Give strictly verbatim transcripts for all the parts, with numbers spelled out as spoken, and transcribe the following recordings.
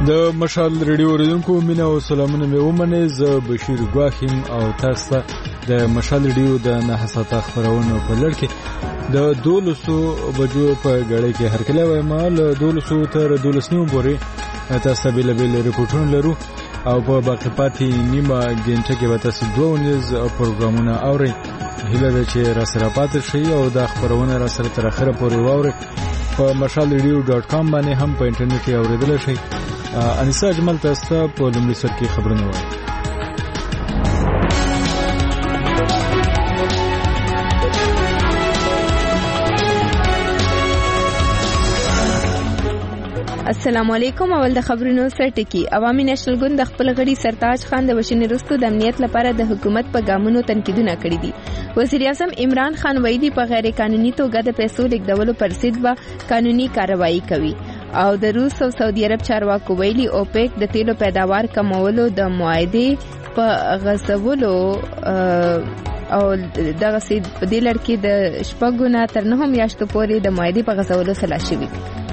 د مشال ریډیو اوریدونکو مینه او سلامونه مې ومنئ. زه بشیر ګواخیم او تاسو ته د مشال ریډیو د نه ساعته خبرونو په لړ کې د دولسو بجو په غړې کې هرکله وایم له دولسو تر دولسنیو پورې تاسو به له بیل ریپورتونه لرو او په باقي پاتې نیمه غنټه کې به تاسو دوه ونیز پروګرامونه اورئ. هیله ده چې را سره پاتې شئ او د خبرونه را سره تر اخره پورې واورئ. په مشال ریډیو ډاټ کام باندې هم په انټرنیټ کې اوریدل شئ. انیسا اجمل تاسو ته په لومړي سر کې خبرونه وایي. السلام علیکم. اول د خبرونو سرټکی. عوامي نېشنل ګوند د خپل غړي سرتاج خان د وشنې وروسته د امنیت لپاره د حکومت په ګامونو تنقیدونه کړي دي. وزیر اعظم عمران خان وایي په غیر قانوني توګه د پیسو لیږدولو پر ضد به قانوني کاروایی کوي او د روس او سعودي عرب چارواکو ویلي اوپیک د تیلو پیداوار کمولو د معاهدې په غصبولو او دغه سید په دې لړ کې د شپږو نه تر نهو میاشتو پورې د معاهدې په غصبولو سلا شوي.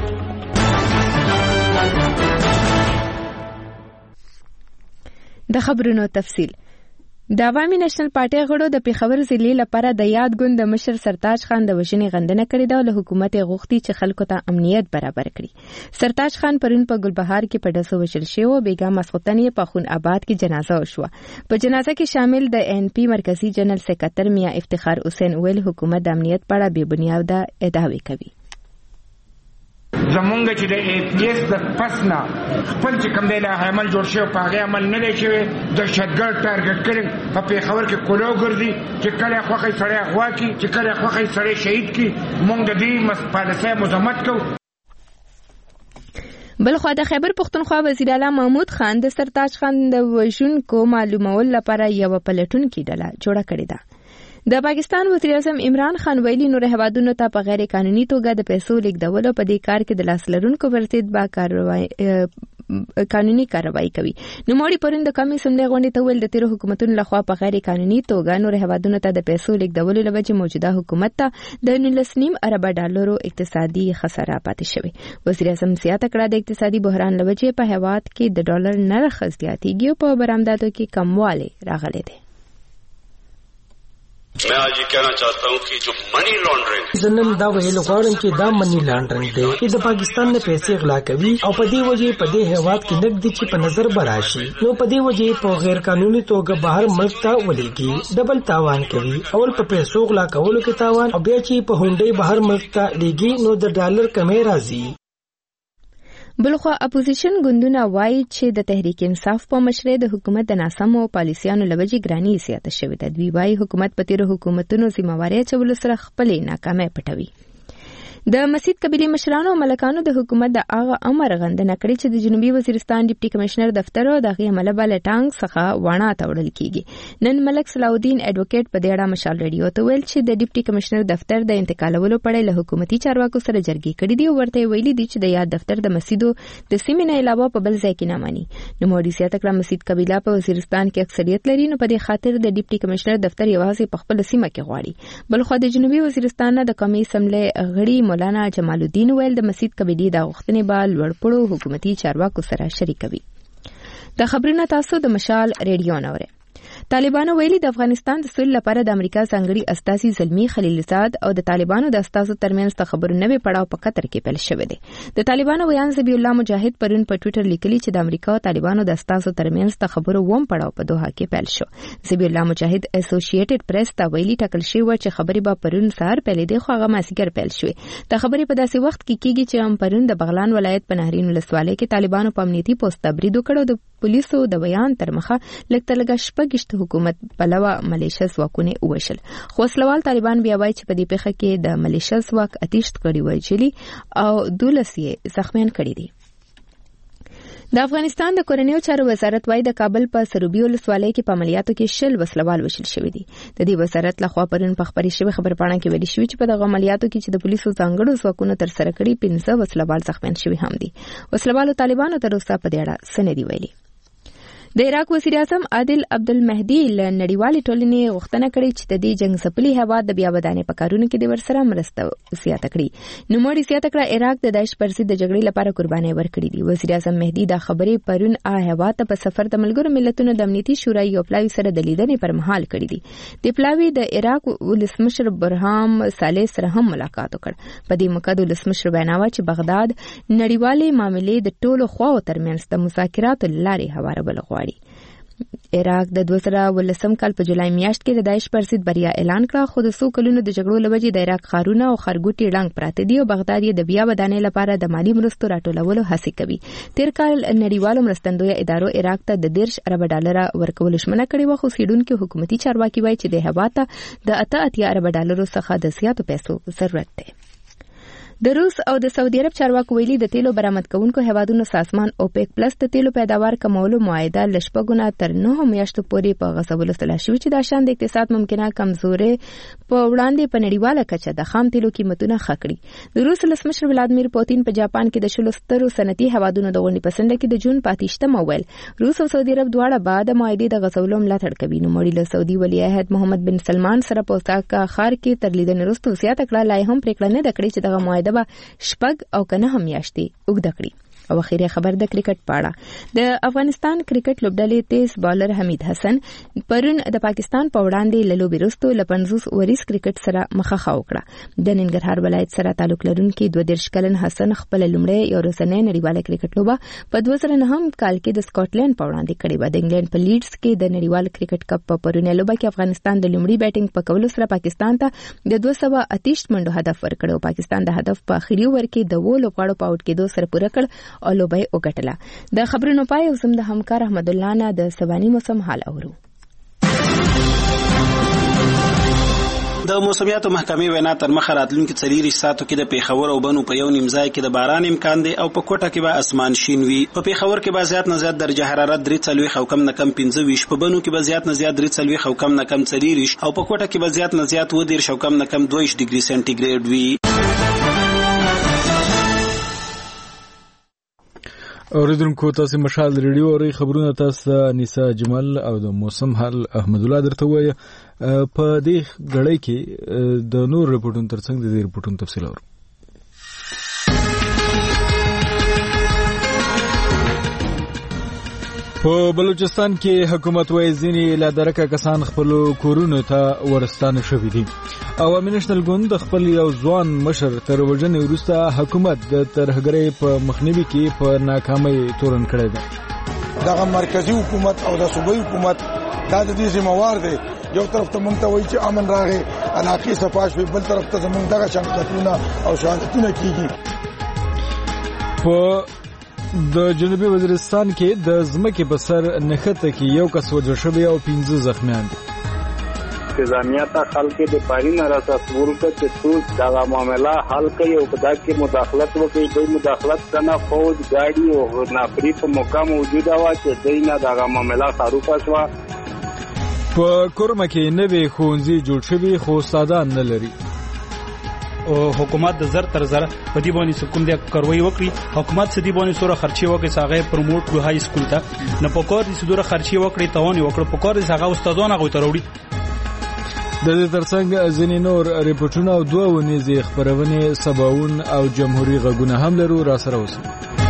د خبرونو تفصیل. د عوامي نېشنل پارټي غړو د پیښور ضلع لپاره د یاد ګوند د مشر سرتاج خان د وژنې غندنه کړې ده او له حکومت غوښتي چې خلکو ته امنیت برابر کړي. سرتاج خان پرون په ګلبهار کې په ډسو وژل شوی او بیګا ماسخوتن یې په خون آباد کې جنازه وشوه. په جنازه کې شامل د ان پی مرکزی جنرال سکرټر میاں افتخار حسین ویل حکومت د امنیت په اړه بې بنیاده ادعاوې کوي. زمونږ چې د ای پی ایس د پسنا خپل چې کوم دی له عمل جوړ شوی په هغه عمل نه دی شوی. دهشتګرد ټارګټ کړي په پیښور کې کولو ګرځي چې کله خوخه سړی اغوا کی چې کله خوخه سړی شهید کی. مونږ د دې مسپالسه مزمت کوو. بلخوا د خیبر پختونخوا وزیر اعلی محمود خان د سرتاج خان د وژونکو معلومول لپاره یو پلټونکې ډله جوړه کړې ده. د پاکستان وزیر اعظم عمران خان ویلي نور هیوادونو ته په غیر قانوني توګه د پیسو لیږدولو په دې کار کې د لاس لرونکو پر ضد با کاروایی قانوني کاروایی کوي. نوموړي پرون د قومي اسمبلۍ غونډې ته ویل د تیرو حکومتونو لخوا په غیر قانوني توګه نور هیوادونو ته د پیسو لیږدولو له وجې موجوده حکومت ته د نولس نیم اربه ډالرو اقتصادي خساره پاتې شوې. وزیر اعظم زیاته کړه د اقتصادي بحران له وجې په هیواد کې د ډالر نرخ زیاتېږي او په برآمداتو کې کموالی راغلی دی. मैं आज ये कहना चाहता हूँ कि जो money laundering زنن دا ویل غواړم چې دا منی لانډرنګ دی چې د پاکستان نه پیسې غلا کوي او په دې وجې په دې هیواد کې نقد چې په نظر براشي نو په دې وجې په غیر قانوني توګه بهر ملک ته ولېږي ډبل تاوان کوي. اول په پیسو غلا کولو کې تاوان او بیا چې په هونډې بهر ملک ته لېږي نو د ډالر کمې راځي. بلخوا اپوزیشن ګوندونه وایي چې د تحریک انصاف په مشرۍ د حکومت د ناسمو پالیسیانو له وجې ګراني زیاته شوې ده. دوی وایي حکومت په تیرو حکومتونو ذمہواري اچولو سره خپلې ناکامۍ پټوي. د مسجد قبيلي مشرانو او ملکانو د حکومت د هغه امر غندنه کړې چې د جنوبي وزیرستان ډیپټي کمشنر دفتر او د هغې عمله به له ټانګ څخه واڼه ته وړل کېږي. نن ملک صلاح الدین ایډوکیټ په دې اړه مشال ریډیو ته ویل چې د ډیپټي کمشنر دفتر د انتقالولو په اړه له حکومتي چارواکو سره جرګې کړې دي او ورته ویلي دي چې د یاد دفتر د مسجدو د سیمې نه علاوه په بل ځای کې نه ماني. نوموړي زیاته کړه مسجد قبیله په وزیرستان کې اکثریت لري نو په دې خاطر د ډیپټي کمشنر دفتر یوازې په خپل سیمه کې غواړي. بلخو د جنوبي وزیرستان د قومي اسمبلی غړي مولانا جمال الدین ویل د مسجد قبیلې د غوښتنې به لوړپوړو حکومتي چارواکو سره شریکوي. د خبرونو تاسو د مشال ریډیو نه اورئ. طالبانو ویلي د افغانستان د سولې لپاره د امریکا ځانګړي استازي زلمی خلیلزاد او د طالبانو د استازو ترمنځ د خبرو نوې پړاو په قطر کې پیل شوی دی. د طالبانو ویان ذبیح الله مجاهد پرون په ټوئیټر لیکلي چې د امریکا او طالبانو د استازو ترمنځ د خبرو ووم پړاو په دوحه کې پیل شو. ذبیح الله مجاهد اسوسییټډ پریس ته ویلي ټاکل شوی و چې خبرې به پرون سهار پیلېدې خو هغه مازدیګر پیل شوې. د خبرې په داسې وخت کې کېږي چې هم پرون د بغلان ولایت په نهرین ولسوالۍ کې طالبانو په امنیتي پوسټ تبرید وکړ او د پولیسو د بیان تر مخه لږ تر لږه شپږ حکومت پلوه ملیشه ځواکونه ووژل. خو وسلوال طالبان بیا وایي چې په دې پیښه کې د ملیشه ځواک اتیش کړي وژلي او دولس یې زخمیان کړي دي. د افغانستان د کورنیو چارو وزارت وايي د کابل په سروبي ولسوالۍ کې په عملیاتو کې شل وسلوال وژل شوي دي. د دې وزارت لخوا پرون په خبري شوی خبرپاڼه کې ویلي شوی چې په دغه عملیاتو کې چې د پولیسو ځانګړو ځواکونو تر سره کړي پنځه وسلوال زخمیان شوي هم دي. وسلوالو طالبانو تر اوسه په دې اړه څه نه دي ویلي. د عراق وزیر اعظم عادل عبدالمهدي له نړیوالې ټولنې غوښتنه کړې چې د دې جنګ ځپلي هېواد د بیا ودانۍ په کارونو کې د ورسره مرسته زیاته کړي. نوموړي زیاته کړه عراق د داعش پر ضد د جګړې لپاره قربانۍ ورکړې دي. وزیر اعظم مهدي دا خبرې پرون ا هېواد ته په سفر د ملګرو ملتونو د امنیتي شورا یو پلاوي سره د لیدنې پر مهال کړې دي. د پلاوي د عراق ولسمشر برهام صالح سره هم ملاقات وکړ. په دې موقع د ولسمشر وینا وه چې بغداد نړیوالې معاملې د ټولو خواو ترمنځ د مذاکراتو لارې هوارول غواړي. عراق د دوه زره ولسم کال په جولای میاشت کې د داعش پر ضد بریا اعلان کړه، خو د څو کلونو د جګړو له وجې د عراق ښارونه او ښارګوټي ړنګ پراته دي او بغداد یې د بیا ودانۍ لپاره د مالي مرستو راټولولو هڅې کوي. تیر کال نړیوالو مرستندویه ادارو عراق ته د دېرش اربه ډالره ورکولو ژمنه کړې وه، خو څېړونکي حکومتي چارواکي وایي چې د هېواد ته د اته اتیا اربه ډالرو څخه د زیاتو پیسو ضرورت دی. د روس او د سعودي عرب چارواکو ویلي د تیلو برآمد کوونکو هیوادونو سازمان اوپیک پلس د تیلو پیداوار کمولو معاهده له شپږو نه تر نهو میاشتو پورې په غځولو سلا شوې چې دا شان د اقتصاد ممکنه کمزورۍ په وړاندې په نړیواله کچه د خام تیلو قیمتونه ښه کړي. د روس ولسمشر ولادیمیر پوتین په جاپان کې د شلو سترو صنعتي هیوادونو د غونډې په څنډه کې د جون په اتهشتمه وویل روس او سعودي عرب دواړه به د معاهدې د غځولو ملاتړ کوي. نوموړي له سعودي ولیعهد محمد بن سلمان سره په اوساکا ښار کې تر لیدنې وروسته زیاته کړه لا یې هم پرېکړه نه ده کړې چې دغه معاهده به شپږ او کنه هم میاشتې اوږده کړي. او اخیری خبر د کرکټ پاړه د افغانستان کرکټ لوبډلې تیز بالر حمید حسن پرون د پاکستان په وړاندې له لوبې وروسته له پنځوس اوریز کرکټ سره مخه وکړه. د ننګرهار ولایت سره تعلق لرونکي دوه دېرش کلن حسن خپل لومړی یو ورځنۍ نړیواله کرکټ لوبه په دوه زره نهم کال کې د سکاټلند په وړاندې کړې وه. د انګلند په لیډز کې د نړیوال کرکټ کپ په پرونی لوبه کې افغانستان د لومړي بیټینګ په کولو سره پاکستان ته د دوه سوه اتهشت منډو هدف ورکړ او پاکستان د هدف په اخري اوور کې د اوو لوبغاړو په آوټ کېدو سره پوره کړ او لوبه یې وګټله. د خبرونو پای او زم د همکار احمد الله نه د سباني موسم حال اورو. د موسمیاتو محکمې وینا تر مخه راتلونکي څلېرویشت ساعتو کې د پیښور او بنو په یو نیم ځای کې د باران امکان دی او په کوټه کې به اسمان شین وي. په پیښور کې به زیات نه زیات درجه حرارت درې څلوېښت او کم نه کم پنځه ویشت، په بنو کې به زیات نه زیات درې څلوېښت او کم نه کم څلېرویشت او په کوټه کې به زیات نه زیات اووه دېرش او کم نه کم دوه ویشت ډګري سانټي ګریډ وي. اوریدونکو تاسو مشال ریډیو اوري خبرونه تاسو انیسا جمال او د موسم حال احمد الله درته وایي. په دې غړې کې د نور رپورټونو ترڅنګ د دې رپورټونو تفصیل اورو. په بلوچستان کې حکومت وايي ځینې لا درکه کسان خپل کورونو ته ورستانه شوي دي. عوامي نېشنل ګوند خپل یو ځوان مشر تر وژنې وروسته حکومت د ترهګرۍ په مخنیوي کې په ناکامۍ تورن کړی دی. دغه مرکزی حکومت او د صوبایي حکومت دا د دې ذمہوار دی. یو طرف ته مونږ ته وایي چې امن راغی، علاقې صفا شوې، بل طرف ته زمونږ دغه شان قتلونه او شهادتونه کېږي. په د جنوبي وزیرستان کې د ځمکې په سر نښته کې یو کس وژل شوی او پنځه زخمیان دي. انتظامیه ته خلک د پارینه راځول چې څوک دا معامله حل کوي او په دا کې مداخلت وکړي. دوی مداخلت کنه فوج ګاډي او نافري په موقع موجوده وه چې دوی نه دا معامله تعارف شوه. په کورمه کې نوې ښوونځي جوړ شوي خو استادان نه لري. او حکومت د زر تر زر په دې باندې کوم د کاروي وکړي. حکومت سدي باندې سره خرچي وکړي څنګه پروموټ کړو های سکول ته نه پکور دي سره خرچي وکړي توان وکړي پکور دي څنګه استادونه غوي تروړي. د دې ترڅنګ ځینې نور ریپورتونه او دوه ونیزې خبرونه سباون او جمهوریت غږونه هم لرو را سره اوسئ.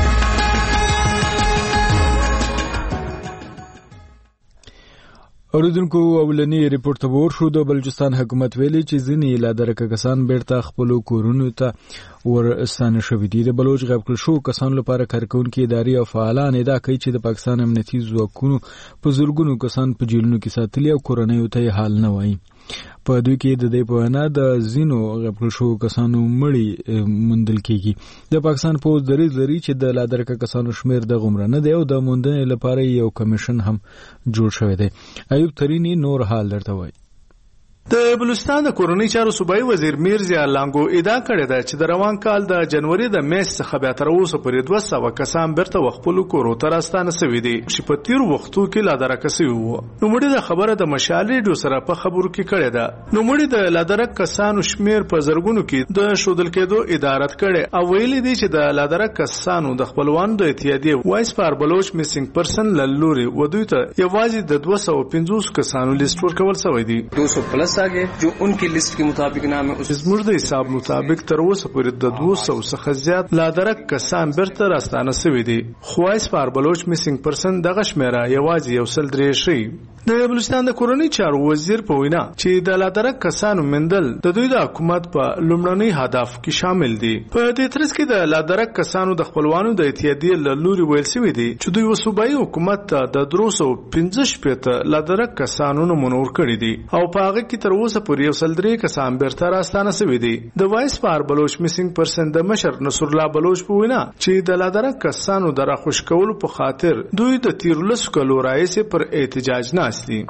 اوریدونکو اولنی ریپورت ور شو د بلوچستان حکومت ویلي چې ځینې لا درکه کسان بیرته خپل کورونو ته ورستانه شوي دي. د بلوچ غیب کړل شو کسان لپاره کارکونکي اداري او فعالان ادعا کوي چې د پاکستان امنیتي ځواکونو په زورګونو کسان په جیلونو کې ساتلي او کورنۍ ته حال نه وایي. په دوی کې د دې په وینا د ځینو غیب کړل شو کسانو مړي موندل کېږي. د پاکستان پولیس دریځ لري چې د لا درکه کسانو شمیر د غمره نه دی او د موندنې لپاره یو کمیشن هم جوړ شوی دی. ایوب ترینی نور حال درته وایي. د بلوچستان د کورنۍ چارو صوبایي وزیر میرزیا لانګو ادعا کړې ده چې د روان کال د جنوري د میاشتې څخه بیا تر اوسه پورې دوه سوه کسان بیرته خپلو کورو ته راستانه سوي دي چې په تیرو وختو کې لادرکه سوي وو. نوموړي د خبره د مشال ریډیو سره په خبرو کې کړې ده. نوموړي د لادرک کسانو شمیر په زرګونو کې د ښودل کېدو ادارت کړې او ویلي دي چې د لادرک کسانو د خپلوانو د اتحادیې وایس فار بلوچ میسنګ پرسن له لورې ودوی ته یوازې د دوه سوه پنځوس کسانو لیست ورکول سوی دی. دو سو پلس آگے جو ان کی لیست کے مطابق نام ہے. زموږ د حساب مطابق تر اوسه پورې د دوه سوه څخه زیات لادرک کسان بیرته راستانه سوي دي. خو وایس فار بلوچ میسنګ پرسن دغه شمیره یوازې یو سل درې ښیي. د بلوچستان د کورنۍ چارو وزیر په وینا چې د لادرک کسانو مندل د دوی د حکومت په لومړني هدف کې شامل دي. په دې ترڅ کې د لادرک کسانو د خپلوانو د اتحادیې له لوري ویل سوي دي چې دوی صوبایي حکومت ته د درې سوه پنځه شپېته لادرک کسانو نومونه ورکړي دي او په هغه کې تر اوسه پورې یو سل درې کسان بیرته راستانه سوي دي. د وایس فار بلوچ میسنګ پرسن د مشر نصر الله بلوچ په وینا چې د لادرک کسانو د راخوش کولو په خاطر دوی د تیرو لسو کلو راهیسې پر احتجاج ناست دي.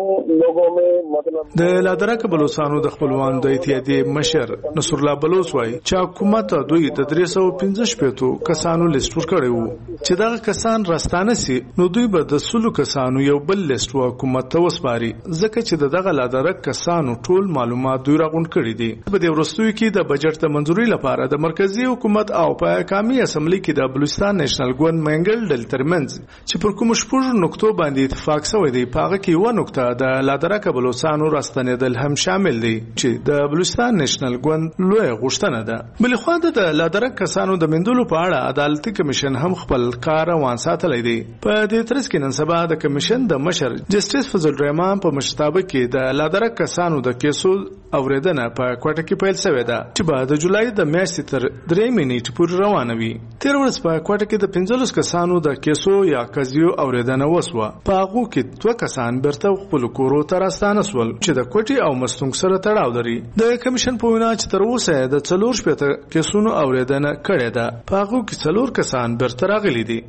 د لادرک بلوچستانو د خپلوانو د اتحادیې مشر نصر الله بلوچ وایي چې حکومت دوی د درې سوه پنځه شپېتو کسانو لیست ورکړی وو چې دغه کسان راستانه سي نو دوی به د سلو کسانو یو بل لیست حکومت ته وسپاري ځکه چې دغه لادرک کسانو ټول معلومات دوی راغونډ کړي دي. په دې وروستیو کې د بجټ د منځوري لپاره د مرکزی حکومت او په قومي اسمبلی کې د بلوچستان نېشنل ګوند منګل ډل ترمنځ چې پر کوم شپږ نقطو باندې اتفاق شوی دی په هغه کې یو نقطه د لادرک بلوچستانو راستنېدل هم شامل دی چې د بلوچستان نېشنل ګوند لوی غوښتنه ده. بلې خوا د لادرک کسانو د مندلو په اړه عدالتي کمیشن هم خپل کار روان ساتلی دی. په دې ترڅ کې نن سبا د کمیشن د مشر جسټیس فضل الرحمن په مشرتابه کې د لادرک کسانو د کیسو اوریدنه په کوټه کې پیل شوې ده چې به د جولای د میاشتې تر درې نیټې پورې روانه وي. تېره ورځ په کوټه کې د پنځلس کسانو د کیسو یا قضیو اوریدنه وسوه. په هغو کې دوه کسان بیرته خپلو کورو ته راستانه سول چې د کوټې او مستونګ سره تړاو لري. د کمیشن په وینا چې تر اوسه د څلور شپېته کیسونو اوریدنه کړې ده. په هغو کې څلور کسان بیرته راغلي دي.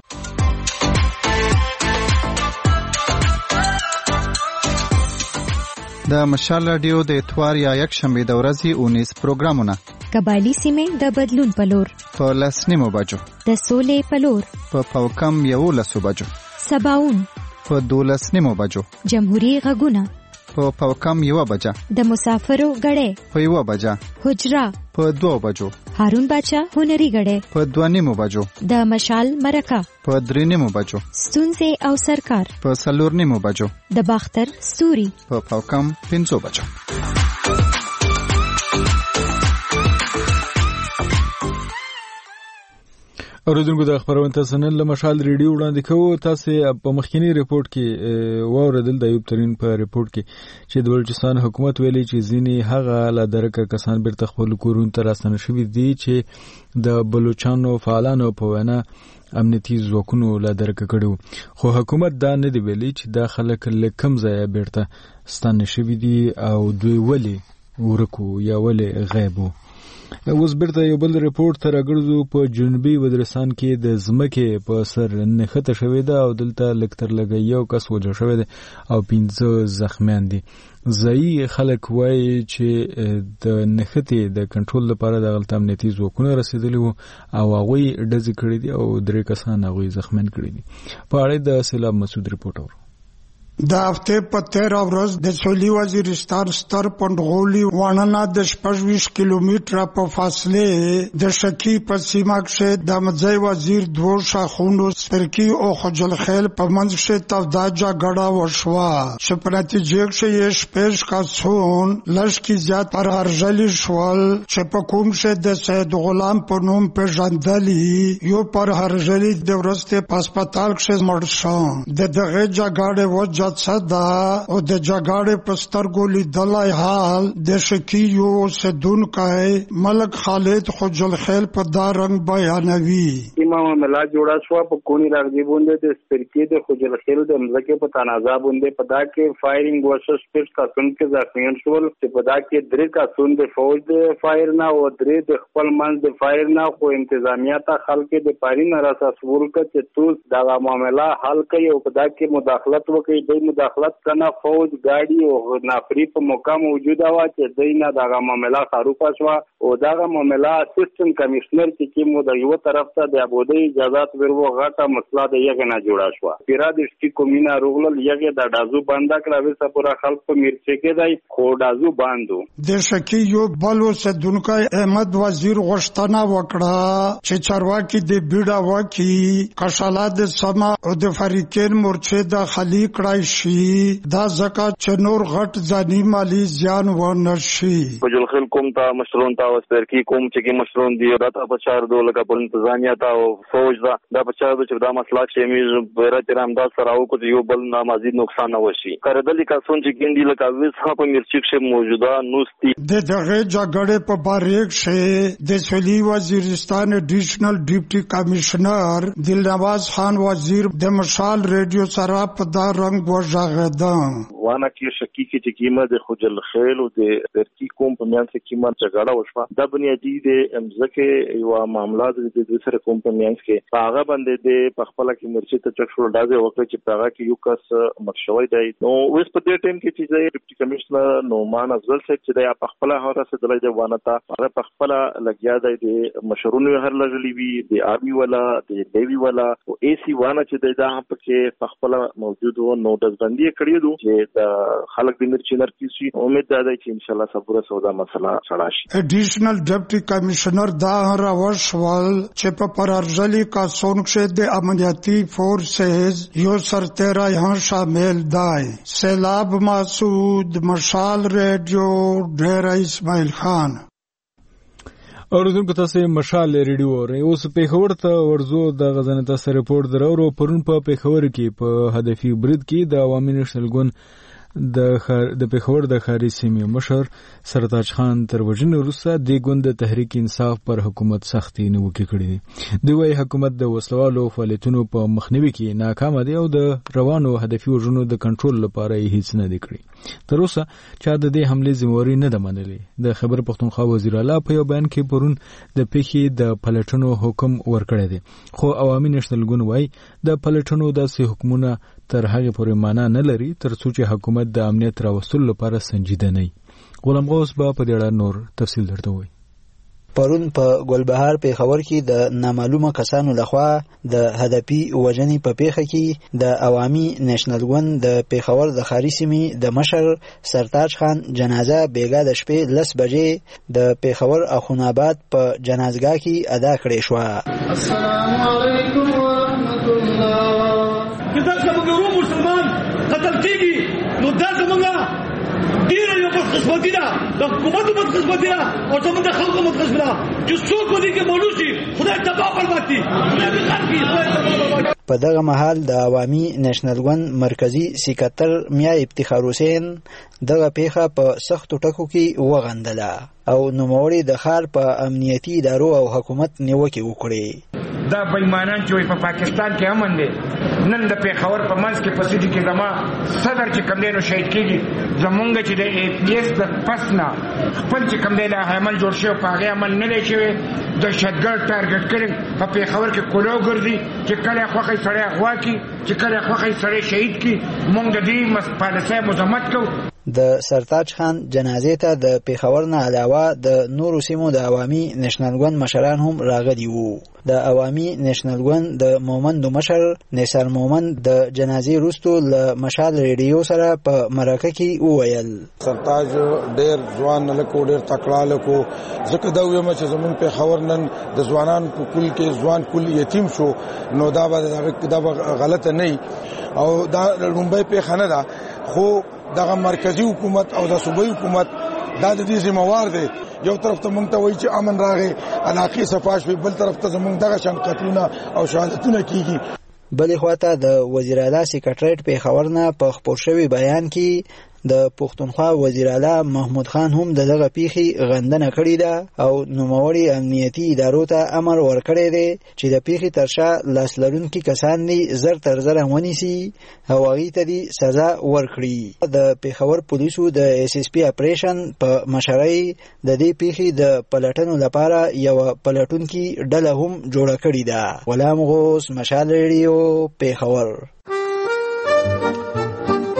د مشال رادیو د اتوار یا یک شنبه د ورځې اونیس پروګرامونه قبایلی سیمې د بدلون پلور په لس نیمو بجو د سولې پلور په پاوکم یولسو بجو سباون په دولس نیمو بجو جمهوری غږونه په پاوکم یوه بجه د مسافرو غړې په یوه بجه حجرا په دوه بجو هارون باچا هنري غړې په دوه نیمو بجو د مشال مرکه په درې نیمو بجو ستونزې او سرکار په څلور نیمو بجو د باختر ستوري په پاوکم پنځو بجو. اوریدونکو د خبرونه تاسو نن له مشال ریډیو وړاندې کوو. تاسو په مخکینی ریپورت کې واوریدل د ایوب ترين په ریپورت کې چې د بلوچستان حکومت ویلي چې ځینې هغه لادرک کسان بیرته خپل کورونو ته راستنه شوي دي چې د بلوچستانو فعالانو په وینا امنیتي ځواکونو لادرک کړو. خو حکومت دا نه دی ویلي چې دا خلک له کوم ځایه بیرته ستانه شوي دي او دوی ولې ورکو یا ولې غیب وو. اوس بیرته یو بل ریپورت ته راګرځو. په جنوبي وزیرستان کې د ځمکې په سر نښته شوې ده او دلته لږ تر لږه یو کس وژل شوی دی او پنځه زخمیان دي. ځایي خلک وایي چې د نښتې د کنټرول لپاره د غلط امنیتي ځواکونه رسېدلي وو او هغوی ډزې کړي دي او درې کسان هغوی زخمیان کړي دي. په اړه د سیلاب مسعود ریپورټ اورو. د هفته په تیره ورځ د سویلي وزیرستان ستر پنډغولي وانه د شپږ کیلومتره په فاصله د شکی په سیمه کې د مځای وزیر دوه شاخونو سپرکی او خجل خیل په منځ کې تودا جګړه وشوه چې په نتیجه کې یې شپږ کسان لږ زیات پر هرجلی شول چې په کوم کې د سید غلام په نوم پیژندلی یو پر هرجلی د ورسته په هسپتال کې مړ شو. د دغه جګړې وجه صدا او د جګړې په سترګو لیدلای حال د شکیو سدونکای ملک خالد خجل خیل په دا رنگ بیانوي. امام ملا جوړا شو په کونی راځي بوندې د سپرکی د خجل خیل د مزکه په تنازع بوندې په دا کې فایرینګ وشو سپیش کا سن کې ځافین شول چې په دا کې درې کا سن د فوج د فایر نه او درې د خپل منځ د فایر نه خو انتظامیه ته خلک د پاري نه راسول ک چې ټول دا معاملې حل کوي او په دا کې مداخلت وکړي. دوی مداخلت کنه فوج ګاډي او نافري په موقع موجوده و چې دینه دغه معاملہ خروپه شو او دغه معاملہ اسسټنټ کمشنر چې مو د یو طرف ته د ابودي اجازهات ورو غټه مسله د یغه نه جوړه شو پیرا د شتي کومینا روغل یغه د دازو بندا کړه وسه پورا خلک په میرچه کې دی خو دازو باندو د شکی یو بلو سدونکو احمد وزیر غشتنه وکړه چې چارواکي د بیډا وکی کشالات سما او د فریقین مورچه د خلی کړای شي دا زکات چې نور غټ ځاني مالی زیان ورنشي وجل خل کوم تا مشرون تا وستر کی کوم چې کی مشرون دی راته په چار دو لکه په انتظامیه تا او فوج دا د په چار دو چې دا مسله چې میز بیرته رامداس سره او کو یو بل نامازید نقصان نه وشي کړدلی کا سون چې ګندی لکه وسه په مرچک شه موجوده نوستي د دغه جګړې په باریک شه د سولي وزیرستان ایډیشنل ډیپټي کمشنر دلنواز خان وزیر د مشال ریډیو سره په دا رنگ وژغدا وانا کې شکی کې چې قیمت د خجل خیل او د ترکی کوم په میان څخه قیمت جګړه وشوه د بنیادی د امزکه یو معاملات د دې سره کوم په میان کې هغه باندې د پخپل کې مرچې ته چک شو دازه وکړي چې هغه کې یو کس مرشوي دی نو اوس په دې ټیم کې چې د ډیپټي کمشنر نومان افضل صاحب چې د پخپل هغه سره د لږه وانه هغه پخپل لګیا دی د مشرونو هر لږلی وی د آرمي ولا د دیوی ولا او ای سی وانه چې د هغه په پخپل موجود و نو د باندې کړی دو چې خلک د مرچې نرکی شي امید ده چې ان شاء الله صبره سودا مسله شړا شي ایډیشنل ډیپټي کمشنر دا راوښول چې په پرارجلی کا سونکشه د امنیتی فورسز یو سرتیرا یہاں شامل دای سیلاب مسعود مشال ریډیو ډیر اسماعیل خان اوردونکو تاسو مشال ریډیو اورئ اوس پیښور ته ورزو د غزنه تاسو رپورت درو پرون په پیښور کې په هدفي برید کې د عوامي نېشنل ګوند د د پیښور د خاري سیمې مشر سرتاج خان تر وژنې وروسته د ګوند د تحریک انصاف پر حکومت سختي نیوکې کړې دي دوی وايي حکومت د وسلوالو فعالیتونو په مخنیوي کې ناکام دی او د روانو هدفي وژنو د کنټرول لپاره هیڅ نه دی کړی تر اوسه چا د دې حملې ذمہواری نه ده منلې د خبر پښتونخوا وزیر اعلی په یو بیان کې پرون د پیښې د پلټنو حکم ورکړی دی خو عوامي نېشنل ګوند وايي د پلټنو داسې حکمونه تر هغه پورې معنا نه لري تر څو چې حکومت د امنیت راوستلو لپاره سنجیده نه وي غلام غوث به په دې اړه نور تفصیل درته وایي پرون په ګلبهار پیښور کې د نامعلومه کسانو لخوا د هدفي وژنې په پیښه کې د عوامي نېشنل ګوند د پیښور د خاري سیمې د مشر سرتاج خان جنازه بیګا د شپې لس بجې د پیښور اخوناباد په جنازګاه کې ادا کړې شوه السلام علیکم ورحمت الله کدا څنګه ورو مسلمان قتل کیږي نو دا څنګه ډیر یو بدقسمتي ده د حکومت بدقسمتي ده او زموږ د خلکو بدقسمتي ده چې څوک ودی کې مولوی شي خدای تباہ برباد کړي خدای دې خرابي خدای تباہ برباد په دغه مهال د عوامي نېشنل ګوند مرکزی سکرټر میا افتخار حسین دغه پیښه په سختو ټکو کې وغندله او نوموړي د ښار په امنیتي ادارو او حکومت نیوکې وکړې دا بېمانان چې په پاکستان کې امن دی نن د پیښور په منځ کې په سیدي کې زما صدر چې کوم دی نو شهید کېږي زمونږ چې د ای پی ایس د پس نه خپل چې کوم دی لا عمل جوړ شوی په هغې عمل نه دی شوی دهشتګرد ټارګټ کړي په پیښور کې کولو ګرځي چې کله یې خوښی سړی اغوا کړي چې کله یې خوښی سړی شهید کړي موږ د دې پالیسۍ مذمت کوو د سرتاج خان جنازې ته د پیښور نه علاوه د نورو سیمو د عوامي نېشنل ګوند مشران هم راغلي وو د عوامي نېشنل ګوند د مومندو مشر نثار مومند د جنازې وروستو له مشال ریډیو سره په مرکه کې وویل سرتاج ډېر ځوان لکو ډېر تکړه لکو ځکه دا ویمه چې زمونږ پیښور نن د ځوانان په کل کې ځوان کل یتیم شو نو دا به دا غلطه نه او دا لومبۍ پیښه نه ده خو دغه مرکزی حکومت او د صوبایي حکومت دا د دې ذمہوار دی یو طرف ته مونږ ته وایي چې امن راغی علاقې صفا شوې بل طرف ته زمونږ دغه شان قتلونه او شهادتونه کیږي بلې خواته د وزیر اعلی سکرټریټ پیښور نه په خپور شوي بیان کې د پښتونخوا وزیر اعلی محمود خان هم دغه پیښې غندنه کړې ده او نوموړي امنیتي ادارو ته امر ورکړی دی چې د پیښې تر شا لاس لرونکي کسان دي زر تر زره ونیسي او هغوی ته دې سزا ورکړي د پیښور پولیسو د ایس ایس پي اپریشن په مشرۍ د دې پیښې د پلټنو لپاره یوه پلټونکي ډله هم جوړه کړې ده غلام غوث مشال ریډیو پیښور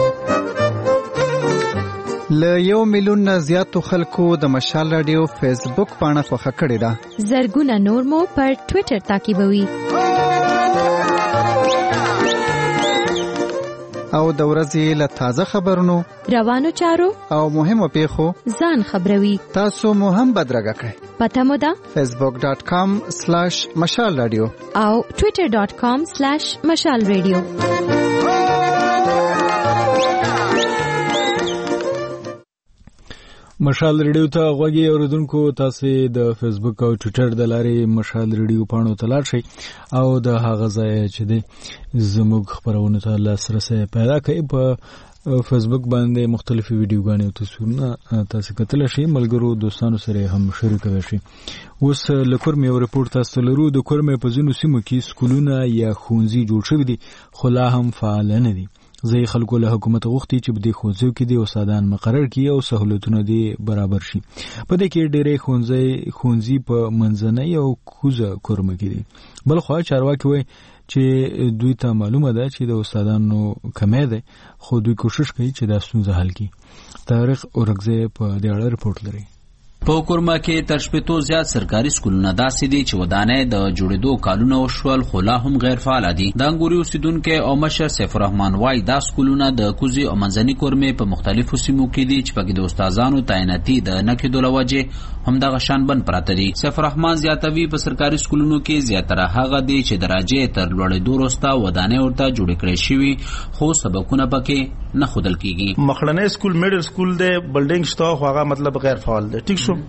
ل یو میلیون نه زیاتو خلکو د مشال رادیو فیسبوک پاڼه خوښه کړې ده. زرګونه نور مو پر ټوئیټر تعقیبوي. او د ورځې له تازه خبرونو، روانو چارو او مهمو پیښو ځان خبروي. تاسو مو هم بدرګه کړئ. پته مو ده facebook dot com slash مشال رادیو او twitter dot com slash مشال رادیو. مشال ریډیو ته غوږی اوریدونکو، تاسو د فیسبوک او ټوئیټر د لارې مشال ریډیو پاڼو ته لاړ شئ او د هغه ځای چې دی زموږ خبرونه ته لاسرسي پیدا کړئ. په فیسبوک باندې مختلفي ویډیوګانې او تصویرونه تاسو کتلی شئ، ملګرو دوستانو سره هم شریکولی شئ. اوس له کورمې یو رپورټ تاسو ته لرو. د کورمې په ځینو سیمو کې سکولونه یا ښوونځي جوړ شوي دي خو لا هم فعال نه دي. ځای خلکو له حکومت غوښتي چې په دې ښوونځیو کې د استادان مقرر کړي او سهولتونه دې برابر شي. په دې کې ډېری ښوونځي ښوونځي په منځنۍ او کوزه کورمه کې دي. بل خوا چارواکي وایي چې دوی ته معلومه ده چې د استادانو کمی ده، خو دوی کوشش کوي چې دا ستونزه حل کړي. طارق اورګزی په دې اړه رپورټ لري. په کورما کې تر شپېتو زیات سرکاري سکولونه داسې دي چې ودانۍ د جوړېدو کالونه وشول خو لا هم غیر فعال دي. د انګوري اوسیدونکي او مشر سیف الرحمن وایي دا سکولونه د کوزي او منځني کورمې په مختلفو سیمو کې دي چې پکې د استادانو تعیناتي د نه کېدو له وجې همدغه شان بند پراته دي. سیف الرحمن زیاتوي په سرکاري سکولونو کې زیاتره هغه دي چې درجه تر لوړېدو وروسته ودانۍ ورته جوړې کړې شوي خو سبقونه پکې نه ښودل کېږي. مخړنی سکول میډل سکول دی، بلډینګ شته خو هغه مطلب غیر فعال دی. ټیک شو.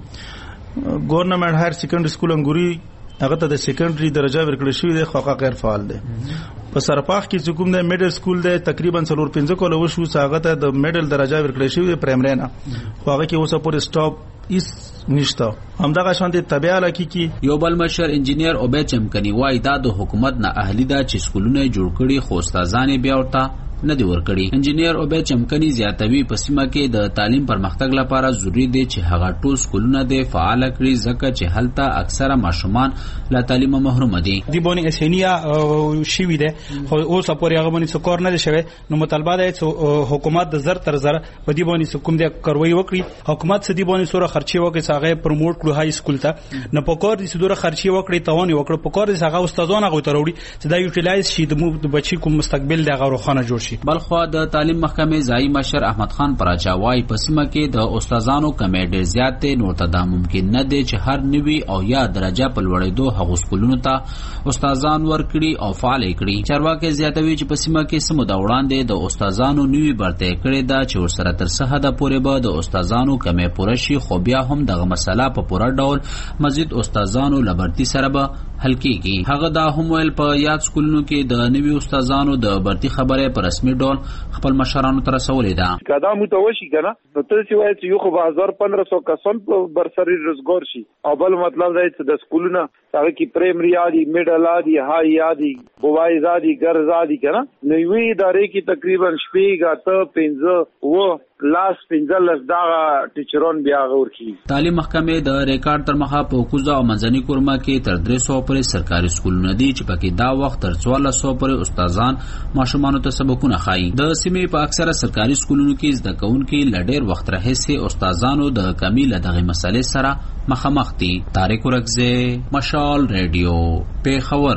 ګورنمنت هایر سیکنډري سکول انګوري هغه ته د سیکنډري درجه ورکړل شوې ده خو هغه غیر فعال دی. په سرپاخ کې چې کوم د میډل سکول دی تقریبا څلور پنځه کاله وشو چې هغه ته د میډل درجه ورکړل شوې ده پرایمري نه، خو هغه کې اوسه پورې سټاپ هیڅ نشته. همدغه شان دي طبيعه لکه کې یو بل مشر انجینیر عبید چمکني وایي دا د حکومت نه اهلی ده چې سکولونه جوړ کړي خو استادان بیا ورته نه دی ورکړي. انجینیر عبید چمکني زیاتوي په سیمه کې د تعلیم پرمختګ لپاره ضروری دی چې هغه ټول سکولونه د فعال کړي ځکه چې هلته اکثره ماشومان له تعلیم محروم دي. دی بونی اسینیا شوی دی خو اوس پورې هغه باندې څوک نه دی شوی. نو مطالبه ده چې حکومت د زر تر زر په دی باندې کوم دی کاروي وکړي. حکومت سدي باندې سره خرچي وکړي چې هغه پروموټ کړي های سکول ته. نه پکور دي سره خرچي وکړي توان وکړي پکور دي هغه استادونه غوي تروړي چې دا یوټیلایز شي د بچي کوم مستقبل دی هغه روخانه جوړ شي. بلخوا د تعلیم محکمې ځای مشر احمد خان پراچاوای په سیمه کې د استادانو کمی ډېر زیات دی. نو ته دا ممکن نه دی چې هر نوي او یا درجه په لوړېدو هغو سکولونو ته استادان ورکړي او فعال کړي. چارواکي زیاتوي چې په سیمه کې سمو د وړاندې د استادانو نوي برته کړي دا چې ورسره تر څه حد پورې به د استادانو کمی پوره شي، خو بیا هم دغه مسله په پوره ډول مزید استادانو لبرتي سره به حل کیږي. هغه دا هم ویل په یاد سکولونو کې د نوي استادانو د برتي خبره په رسمي ډول خپل مشرانو ته رسولې ده. کدا متوشي کنه نو ته چې وایي چې یو خو هزار پندرہ سو کسان په برسري روزګار شي او بل مطلب دی چې د سکولونو هغه کې پرایمري عادي میډل عادي های عادي بوایز عادي ګرز عادي کنه نو وی ادارې کې تقریبا شپږ ته پنځه و لاس پنځلس دا ټیچرون بیا غور کی. تعلیم محکمې د ریکارډ تر مخه په کوزه او منځني کورما کې تر درې سوه پورې سرکاري سکولونه دي چې پکې دا وخت تر څوارلس سوه پورې استادان ماشومانو ته سبقونه ښایي. د سیمې په اکثره سرکاري سکولونو کې زده کوونکي له ډېر وخت راهیسې استادانو د کمی له دغې مسلې سره مخامخ دي. طارق اورګزی، مشال ریډیو، پیښور.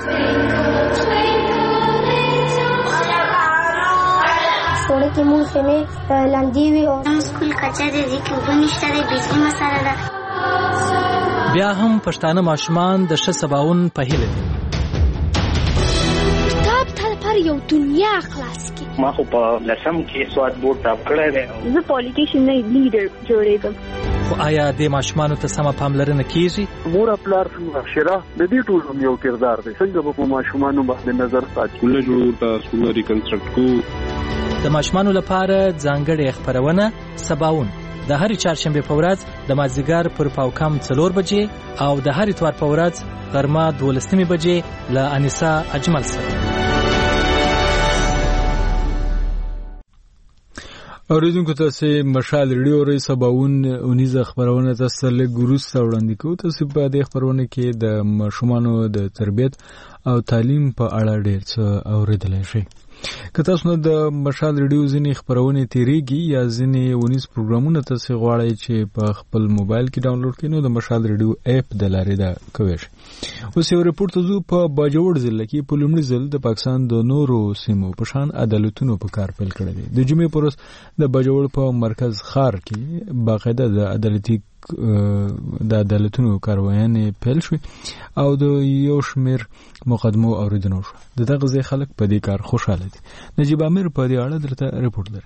سوړه کې مونږ خېمې لاندې وي او سکول کچا دې کې وبنشته د بجلی مسله ده. بیا هم پښتانه ماشومان د ښه سباون په هیله دي. کتاب تل پر یو دنیا خلاص کی. ما خو په لسم کې سواد بورډ ټاپ کړی دی. زه پولیټیشن نه لیډر جوړېږم. خو آیا د ماشومانو ته سمه پاملرنه کیږي؟ مور پلار څنګه شرا د دې ټول یو کردار دی. څنګه به په ماشومانو باندې نظر ساتي. کله جوړ تا سکول ریکنسټرکټ کو. د ماشومانو لپاره ځانګړې خبرونه سباون د هرې چهارشنبې په ورځ د مازدیګر پر پاوکم څلور بجې او د هرې اتوار په ورځ غرمه دولسمې بجې له انیسا اجمل سره. اوریدونکو تاسو مشال ریډیو ری سباون اونیزه خبرونه تاسو له ګروس وړاندې کوو. تاسو په دې خبرونه کې د ماشومانو د تربیت او تعلیم په اړه ډېر څه اوریدلی شئ. که تاسو نه د مشال ریډیو ځینې خبرونه تیریږي یا ځینې ونیس پروګرامونه تاسو غواړئ چې په خپل موبایل کې ډاونلوډ کړئ نو د مشال ریډیو اپ د لارې دا کوئ. اوس یو ریپورت زو په باجوړ ضلع کې په لومړي ځل د پاکستان د نورو سیمو په شان عدالتونو په کار پیل کړی دی. د جمعې پر ورځ د باجوړ په مرکز ښار کې باقاعده د عدالتي د عدالتونو کاروایانې پیل شوې او د یو شمېر مقدمو اوریدنه وشوه. د دغه ځای خلک په دې کار خوشحاله دي. نجیب امیر په دې اړه درته ریپورت لري.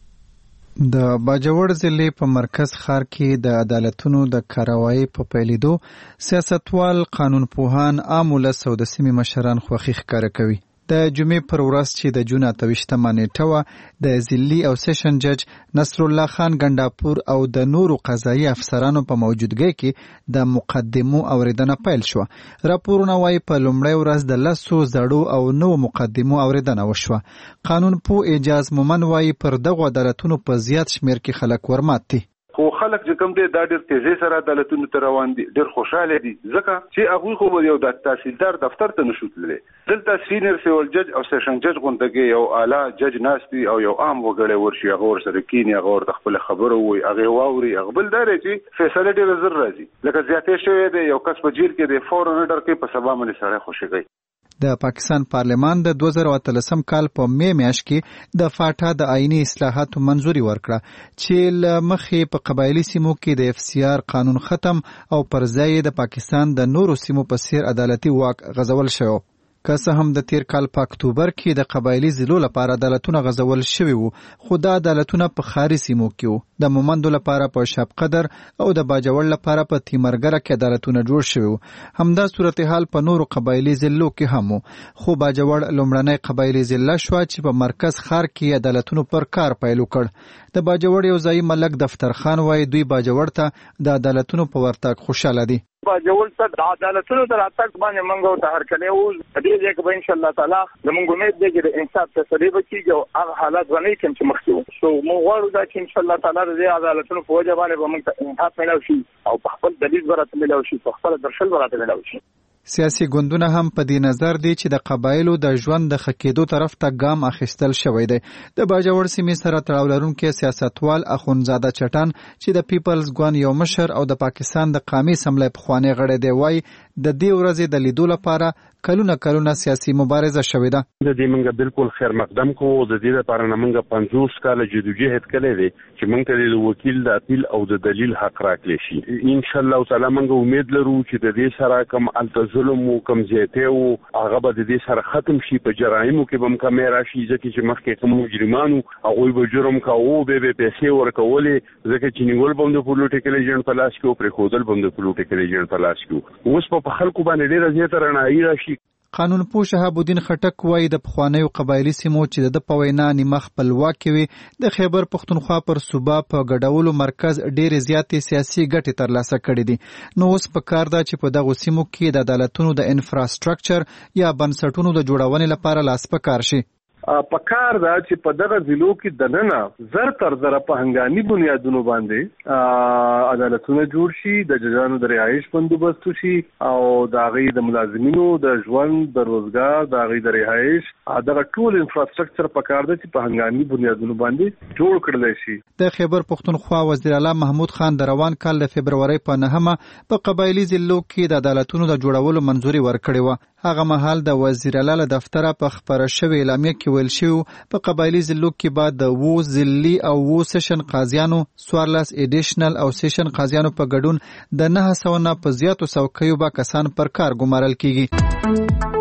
د باجوړ ضلع په مرکز ښار کې د عدالتونو د کاروایی په پیلېدو سیاستوال، قانون پوهان، عام ولس او د سیمې مشران خوښي ښکاره کوي. د جمعې پر ورځ چې د جون اته ویشتمه نیټه وه د ضلعي او سیشن جج نصر الله خان ګنډاپور او د نورو قضایي افسرانو په موجودګۍ کې د مقدمو اوریدنه پیل شوه. راپورونه وایي په لومړۍ ورځ د لسو زړو او نوو مقدمو اوریدنه وشوه. قانون پوه اعجاز مومن وایي پر دغو عدالتونو په زیات شمېر کې خلک ورمات دي. خو خلک چې کوم دي دا ډېر تیزی سره عدالتونو ته روان دي، ډېر خوشاله دي ځکه چې هغوی خو یو د تحصیلدار دفتر ته نشو تللی. دلته سینیر سیول جج او سیشن جج غوندګي یو اعلی جج ناست وي او یو عام وګړی ورشي، هغه ورسره کینی، هغه ورته خپله خبره ووایي، هغې واوري. هغه بل دا دی چې فیصله ډېره زر راځي. لکه زیاتې شوی دی، یو کس په جیل کې دی، فورا اډر کوي، په سبا باندې سړی خوشي کوي. د پاکستان پارلمان د دوه زره اتلسم کال په می میاشت کې د فاټا د آئینی اصلاحاتو منظوري ورکړه چې له مخې په قبایلی سیمو کې د اف سی آر قانون ختم او پر ځای د پاکستان د نورو سیمو په څیر عدالتي واک غځول شوی. که څه هم د تیر کال په اکتوبر کې د قبایلی ضلعو لپاره عدالتونه غځول شوي وو، خو دا عدالتونه په ښاري سیمو کې وو. د مومندو لپاره په شب قدر او د باجوړ لپاره په تیمرګره کې عدالتونه جوړ شوي وو. همدا صورتحال په نورو قبایلی ضلعو کې هم وو، خو باجوړ لومړنی قبایلی ضلع شوه چې په مرکز ښار کې عدالتونو پر کار پیل وکړ. د باجوړ یو ځایي ملک دفتر خان وایي دوی باجوړ ته د عدالتونو په ورتګ خوشاله دي. باجوړ ته د عدالتونو د راتګ باندې موږ او ته هرکلی وو. په دې ځای کې به انشاءالله تعالی زموږ امید دی چې د انصاف تسلي به کېږي او هغه حالات به نه وي کوم چې مخکې وو. سو موږ غواړو دا چې انشاءالله تعالی د دې عدالتونو په وجه باندې به موږ ته انصاف میلاو شي او په خپل دلیل به راته میلاو شي، په خپله درشل به راته میلاو شي. سیاسي ګوندونه هم په دې نظر دي چې د قبایلو د ژوند د ښه کېدو طرف ته ګام اخیستل شوی دی. د باجوړ سیمې سره تړاو لرونکی سیاستوال اخوندزاده چټان چې د پیپلز ګوند یو مشر او د پاکستان د قومي اسمبلی پخوانی غړی دی وایي د دې ورځې د لیدو لپاره کلونه کلونه سیاسي مبارزه شوې ده. د دې منګه بالکل خیر مقدم کو. د دې لپاره نه منګه پنځوس کاله جدوجہد کړی دی چې موږ ته د وکیل د اپیل او د دلیل حق راکړي شي. ان شاء الله تعالی موږ امید لرو چې د دې سره کم التظلم او کم زیاته او هغه به د دې سره ختم شي. په جرایمو کې به کم راشي ځکه چې مخکې کوم مجرمانو هغه به جرم کاوه، به به پیسې ورکولې ځکه چې نیول به د پولیټیکل ایجنټ په لاس کې او پرې خودل به د پولیټیکل ایجنټ په لاس کې. اوس په خلکو باندې ډېر زیاته رڼایي راشي. قانون پوه شهاب الدین خټک وایي د پخوانیو قبایلی سیمو چې د په وینا نیمه خپلواکې وي د خیبر پښتونخوا پر صوبه په ګډولو مرکز ډېرې زیاتې سیاسي ګټې ترلاسه کړې دي. نو اوس پکار ده چې په دغو سیمو کې د عدالتونو د انفراستراکچر یا بنسټونو د جوړونې لپاره لاس پکار شي. پکار دا چې په دغه ضلعو کې دننه زر تر زره په هنګامي بنیادونو باندې عدالتونه جوړ شي، د ججانو د رهایش بندوبست شي او د هغې د ملازمینو د ژوند، د روزګار، د هغې د رهایش دغه ټول انفراستراکچر پکار دی چې په هنګامي بنیادونو باندې جوړ کړلی شي. د خیبر پښتونخوا وزیر اعلی محمود خان د روان کال د فبرورۍ په نهمه په قبایلي ضلعو کې د عدالتونو د جوړولو منظوري ورکړې وه. هغه مهال د وزیر اعلی له دفتره په خپره شوې اعلامیه کې ویل شوي په قبایلي ضلعو کې به د اووه ضلعي او اووه سیشن قاضیانو، څوارلس ایډیشنل او سیشن قاضیانو په ګډون د نهه سوه نه په زیاتو څوکیو به کسان پر کار ګمارل کیږي.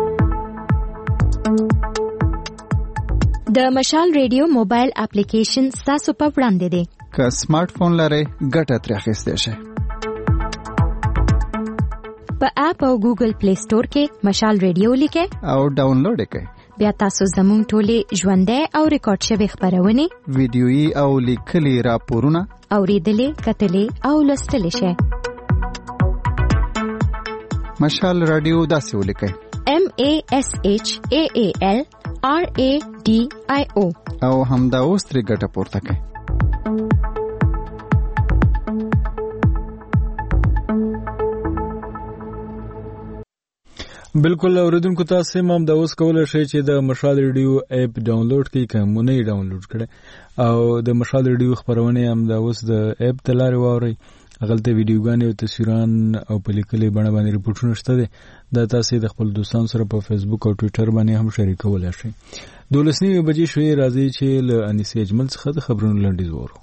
د مشال ریډیو موبایل اپلیکیشن ستاسو په وړاندې دی. که سمارټ فون لرئ ګټه ترې اخیستی شئ. په اپ او ګوګل پلی سٹور کې مشال ریډیو لیکئ او ډاونلوډ کړئ. بیا تاسو زموږ ټولې ژوندۍ او ریکارډ شوې خبرونه، ویډیويي او لیکلي راپورونه اوریدلې، کتلې او لوستلې شئ. مشال رادیو داسې ولیکئ: M A S H A A L R A D I O او همدا اوس ترې ګټه پورته کړئ. بالکل اوریدونکو تاسو هم د اوس کولای شئ چې د مشال ریډیو اپ ډاونلوډ کړئ که مو نه ډاونلوډ کړئ او د مشال ریډیو خبرونه هم د اوس د اپ د لارې واورئ. هغلته ویډیوګانې او تصویران او په لیکلې بڼه باندې ریپورټونه شته دي. دا تاسو د خپل دوستانو سره په فیسبوک او ټویټر باندې هم شریکولی شئ. دولس نیمې بجې شوې، راځي چې له انیسې اجمل څخه د خبرونو لنډیز وورو.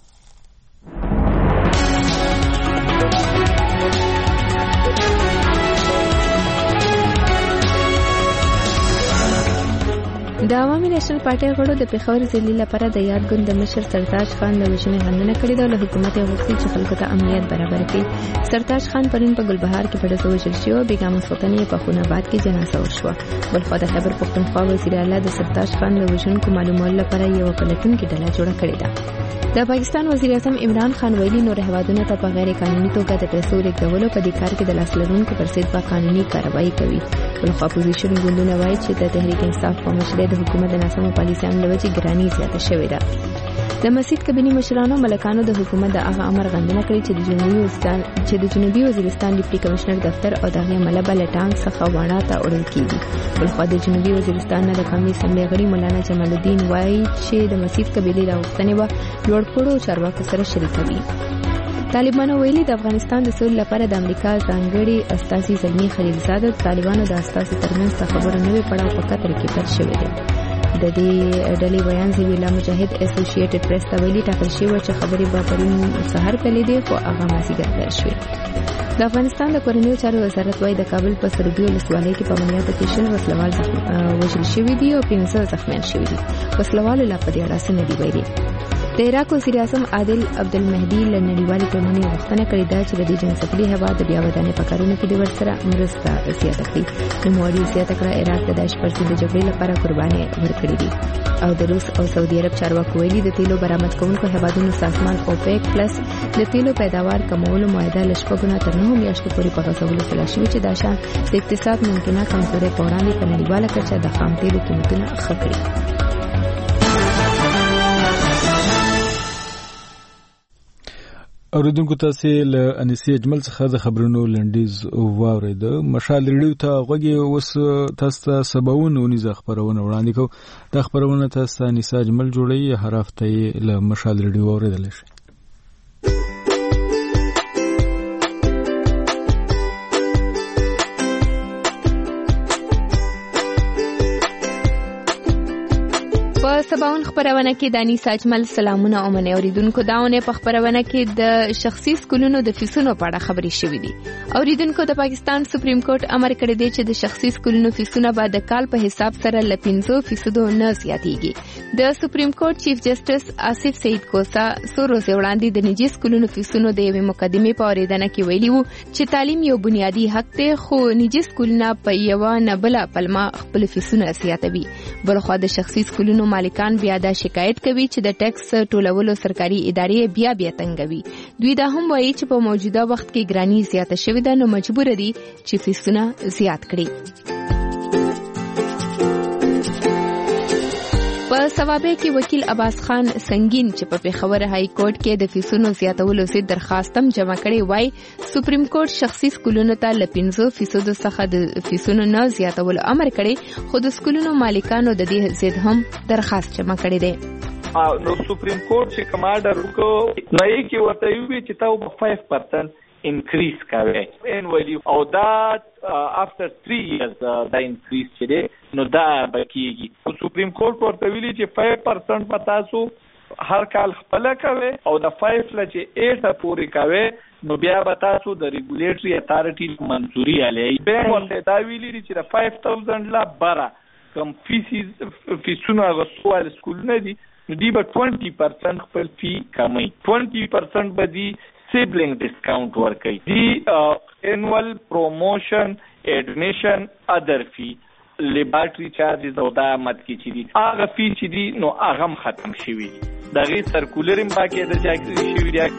د عوامي نېشنل پارټي غړو د پېښور ضلع لپاره د یادګون د مشر سرتاج خان د وژنې غندنه کړې ده او له حکومت یې غوښتي چې خلکو ته امنیت برابر کړي. سرتاج خان پرون په ګلبهار کې په ډزو وژل شو او بیګا ماسخوتن یې په خوناباد کې جنازه وشوه. بلخوا د خیبر پښتونخوا وزیر اعلی د سرتاج خان د وژونکو معلومولو لپاره یوه پلټونکې ډله جوړه کړې ده. د پاکستان وزیر اعظم عمران خان ویلي نور هیوادونو ته په غیر قانوني توګه د پیسو لیږدولو په دې کار کې د لاس لرونکو پر ضد به قانوني کاروایي کوي. بلخوا اپوزیشن ګوندونه وایي چې د تحریک انصاف په مشرۍ د حکومت د ناسمو پالیسیانو له وجې ګراني زیاته شوې ده. د مسجد کابینې مشرانو ملکانو د حکومت د هغه امر غندنه کړې چې د جنوبي وزیرستان چې د جنوبي وزیرستان ډیپټي کمشنر دفتر او د هغې عمله به له ټانک څخه واڼه ته وړل کېږي. بلخوا د جنوبي وزیرستان نه د قومي اسمبلۍ غړي مولانا جمال الدین وایي چې د مسجد کابینې راغوښتنې به لوړپوړو چارواکو سره شریکوي. طالبانو ویلي د افغانستان د سولې لپاره د امریکا ځانګړي استازي زلمي خلیلزاده د طالبانو د استازو ترمنځ د خبرو نوې پړاو په قطر کې پیل شوی دی. د دې ډلې بیان زویلا مجاهد اسوسییټډ پریس ته ویلي ټاکل شوی چې خبرې به پرون سهار پیلې دي خو هغه مازدیګر پیل شوې. د افغانستان د کورنیو چارو وزارت وايي د کابل په سروبي ولسوالۍ کې په عملیاتو کې شل وسلوال وژل شوي دي او پنځه زخمیان شوي دي. وسلوالو لا په دې اړه څه نه دي ویلي. د عراق وزیر اعظم عادل عبدالمهدي له نړیوالې ټولنې غوښتنه کړې ده چې د دې جنسپلي هېواد د بیا ودانۍ په کارونو کې د ورسره مرسته زیاته کړي. نوموړي زیاته کړه عراق د داعش پر ضد د جګړې لپاره قربانۍ ورکړې دي. او د روس او سعودي عرب چارواکو ویلي د تیلو برآمد کوونکو هېوادونو سازمان اوپیک پلس د تیلو پیداوار کمولو معاهده له شپږو نه تر نهو میاشتو پورې په غځولو سلا شوې چې دا شان د اقتصاد ممکنه کمزورۍ په وړاندې په نړیواله کچه د خام تیلو قیمتونه ښه کړي. اوریدونکو تاسو له انیسي اجمل څخه د خبرونو لنډیز واورید. مشال ریډیو ته غوږی اوس تاسو ته سباونه ونیزه خبرونه وړاندې کو. د خبرونه تاسو انیسي اجمل جوړي هر هفته له مشال ریډیو اوریدل شي. په سباون خبرونه کې د انیس اجمل سلامونه او منې اوریدونکو داونه په خبرونه کې د شخصي سکولونو د فیسونو په اړه خبرې شوې دي. اوریدونکو د پاکستان سپریم کورټ امر کړی دی چې د شخصي سکولونو فیسونه به د کال په حساب سره ل پنځه فیصد نه زیاتېږي. د سپریم کورټ چیف جسټس آصف سعید کوسا څو ورځې وړاندې د نجی سکولونو فیسونو د یوې مقدمې په اوریدنه کې ویلي وو چې تعلیم یو بنیادی حق دی خو نجی سکولونه په یوه نه بله پلمه خپل فیسونه زیاتوي. بلخوا د شخصي سکولونو مالکان بیا دا شکایت کوي چې د ټیکس ټولولو سرکاري ادارې بیا بیا تنګوي. دوی دا هم وایي چې په موجوده وخت کې ګرانی زیاته شوې ده نو مجبور دي چې فیسونه زیات کړي. په سوابه کې وکیل عباس خان سنگین چې په پېښور های کورټ کې د فیسونو زیاتولو ضد درخواستم جمع کړي وای سپریم کورټ شخصي سکولونو ته ل پنځه فیصد څخه د فیسونو نه زیاتولو امر کړي خو د سکولونو مالکانو د دې ضد هم درخواست جمع کړي دي. نو سپریم کورټ چې کمانډر وکړو نو یې کې ورته وی چې تاسو په پنځه پرسنټ انکریز کوي انوالي او دا افټر تhree years دا انکریز چې دی نو دا بکیږي. سپریم کورټ ورته ویلي چې پنځه پرسنټ په تاسو هر کال خپل کوي او د پنځه لچې اټ پورې کوي نو بیا به تاسو د ریګولیټري اتارټي منځوري علي به ورته دا ویلي چې د پنځه هزار لا بره کم فیسز فیسونه غوښتل سکولونه دي نو دی به twenty percent خپل فی کمي twenty percent به دی سیبلنگ ډیسکاونټ ورکړي. دی انوال پروموشن ایډمیشن ادر فی لیبارټری چارجز او دا مت کې چې دي هغه فی چې دي نو هغه ختم شوی دي. دا غي سرکولر هم باقي د جاګری شوی دی.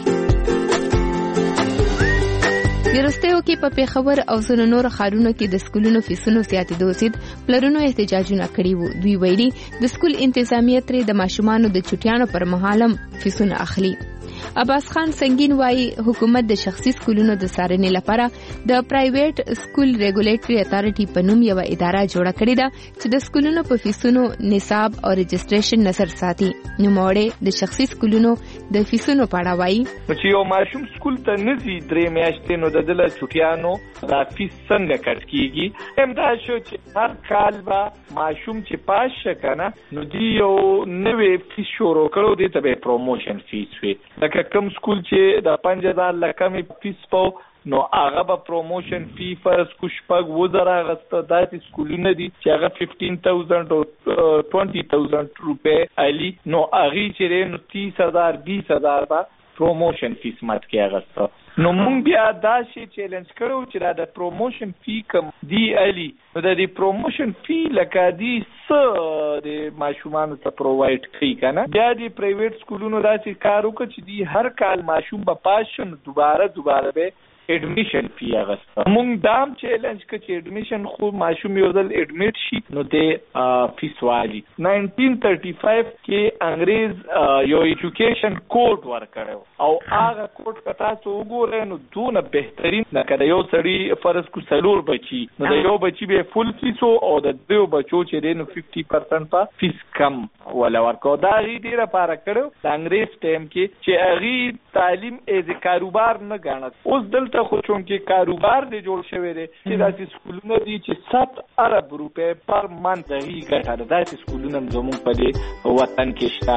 ورستیو کې په پېښور او ځینو نور ښارونو کې د سکولونو فیسونو زیاتېدو ضد پلرونو احتجاجونه کړي وو. دوی ویلي د سکول انتظامیه ترې د ماشومانو د چټیانو پر مهال هم فیسونه اخلي. عباس خان سنگین وايي حکومت د شخصي سکولونو د څارنې لپاره د پرایویټ سکول ریګولیټري اتارټي په نوم یو اداره جوړه کړې ده چې د سکولونو په فیسونو نصاب او رجسټریشن نظر ساتي. نوموړی د شخصي سکولونو د فیسونو په اړه وايي چې یو ماشوم سکول ته نزي درې میاشتې نو د دله چټیانو د فیس څنګه کټ کیږي هم دا شو چې هر کال به ماشوم چې پاس شکنه نو دی یو نوې فیس شروع کړو د ته پروموشن فیس وي لکه کوم سکول چې د پنځه هزار لکمې فیس په نو هغه به پروموشن فی فرض کو شپږ وزره غسته داسې سکولونه دي چې هغه پنځه هزار او بیس هزار روپے علی نو هغه چې نو تیس هزار بیس هزار به پروموشن فیس مات کې غسته. نو مونږ بیا دا شی چیلنج کړو چې دا د پروموشن فی کم دی علی نو د دې پروموشن فی لکه دی س د ماشومان ته پرووایډ کوي کنه بیا د پرایویټ سکولونو داسې کار وکړي چې دی هر کال ماشوم به پاس شون دوباره دوباره به اډمیشن فی اغسطه. مونږ دام چیلنج کړ چې اډمیشن خو ماشوم یو ځل اډمیټ شي نو د فیس والی نائنټین تھرٹی فائیو کې انګریز یو ایجوکیشن کوډ ورکړو او هغه کوډ کتا څو وګورئ نو دونه بهترین نه کړه یو سړی فرض کو سلور بچي نو د یو بچي به فل فیس او د دوه بچو چې دی نو پنځه پرسنټ په فیس کم ولا ورکو دا ډیره پاره کړو د انګریز ټیم کې چې هغه تعلیم از کاروبار نه غاڼه اوس دل ته خو چون کې کاروبار دی جوړ شوی دی چې داسې سکولونه دي چې سات ارب روپے پر منث هی ګټه ده داسې سکولونه زموږ په دې وطن کې شته.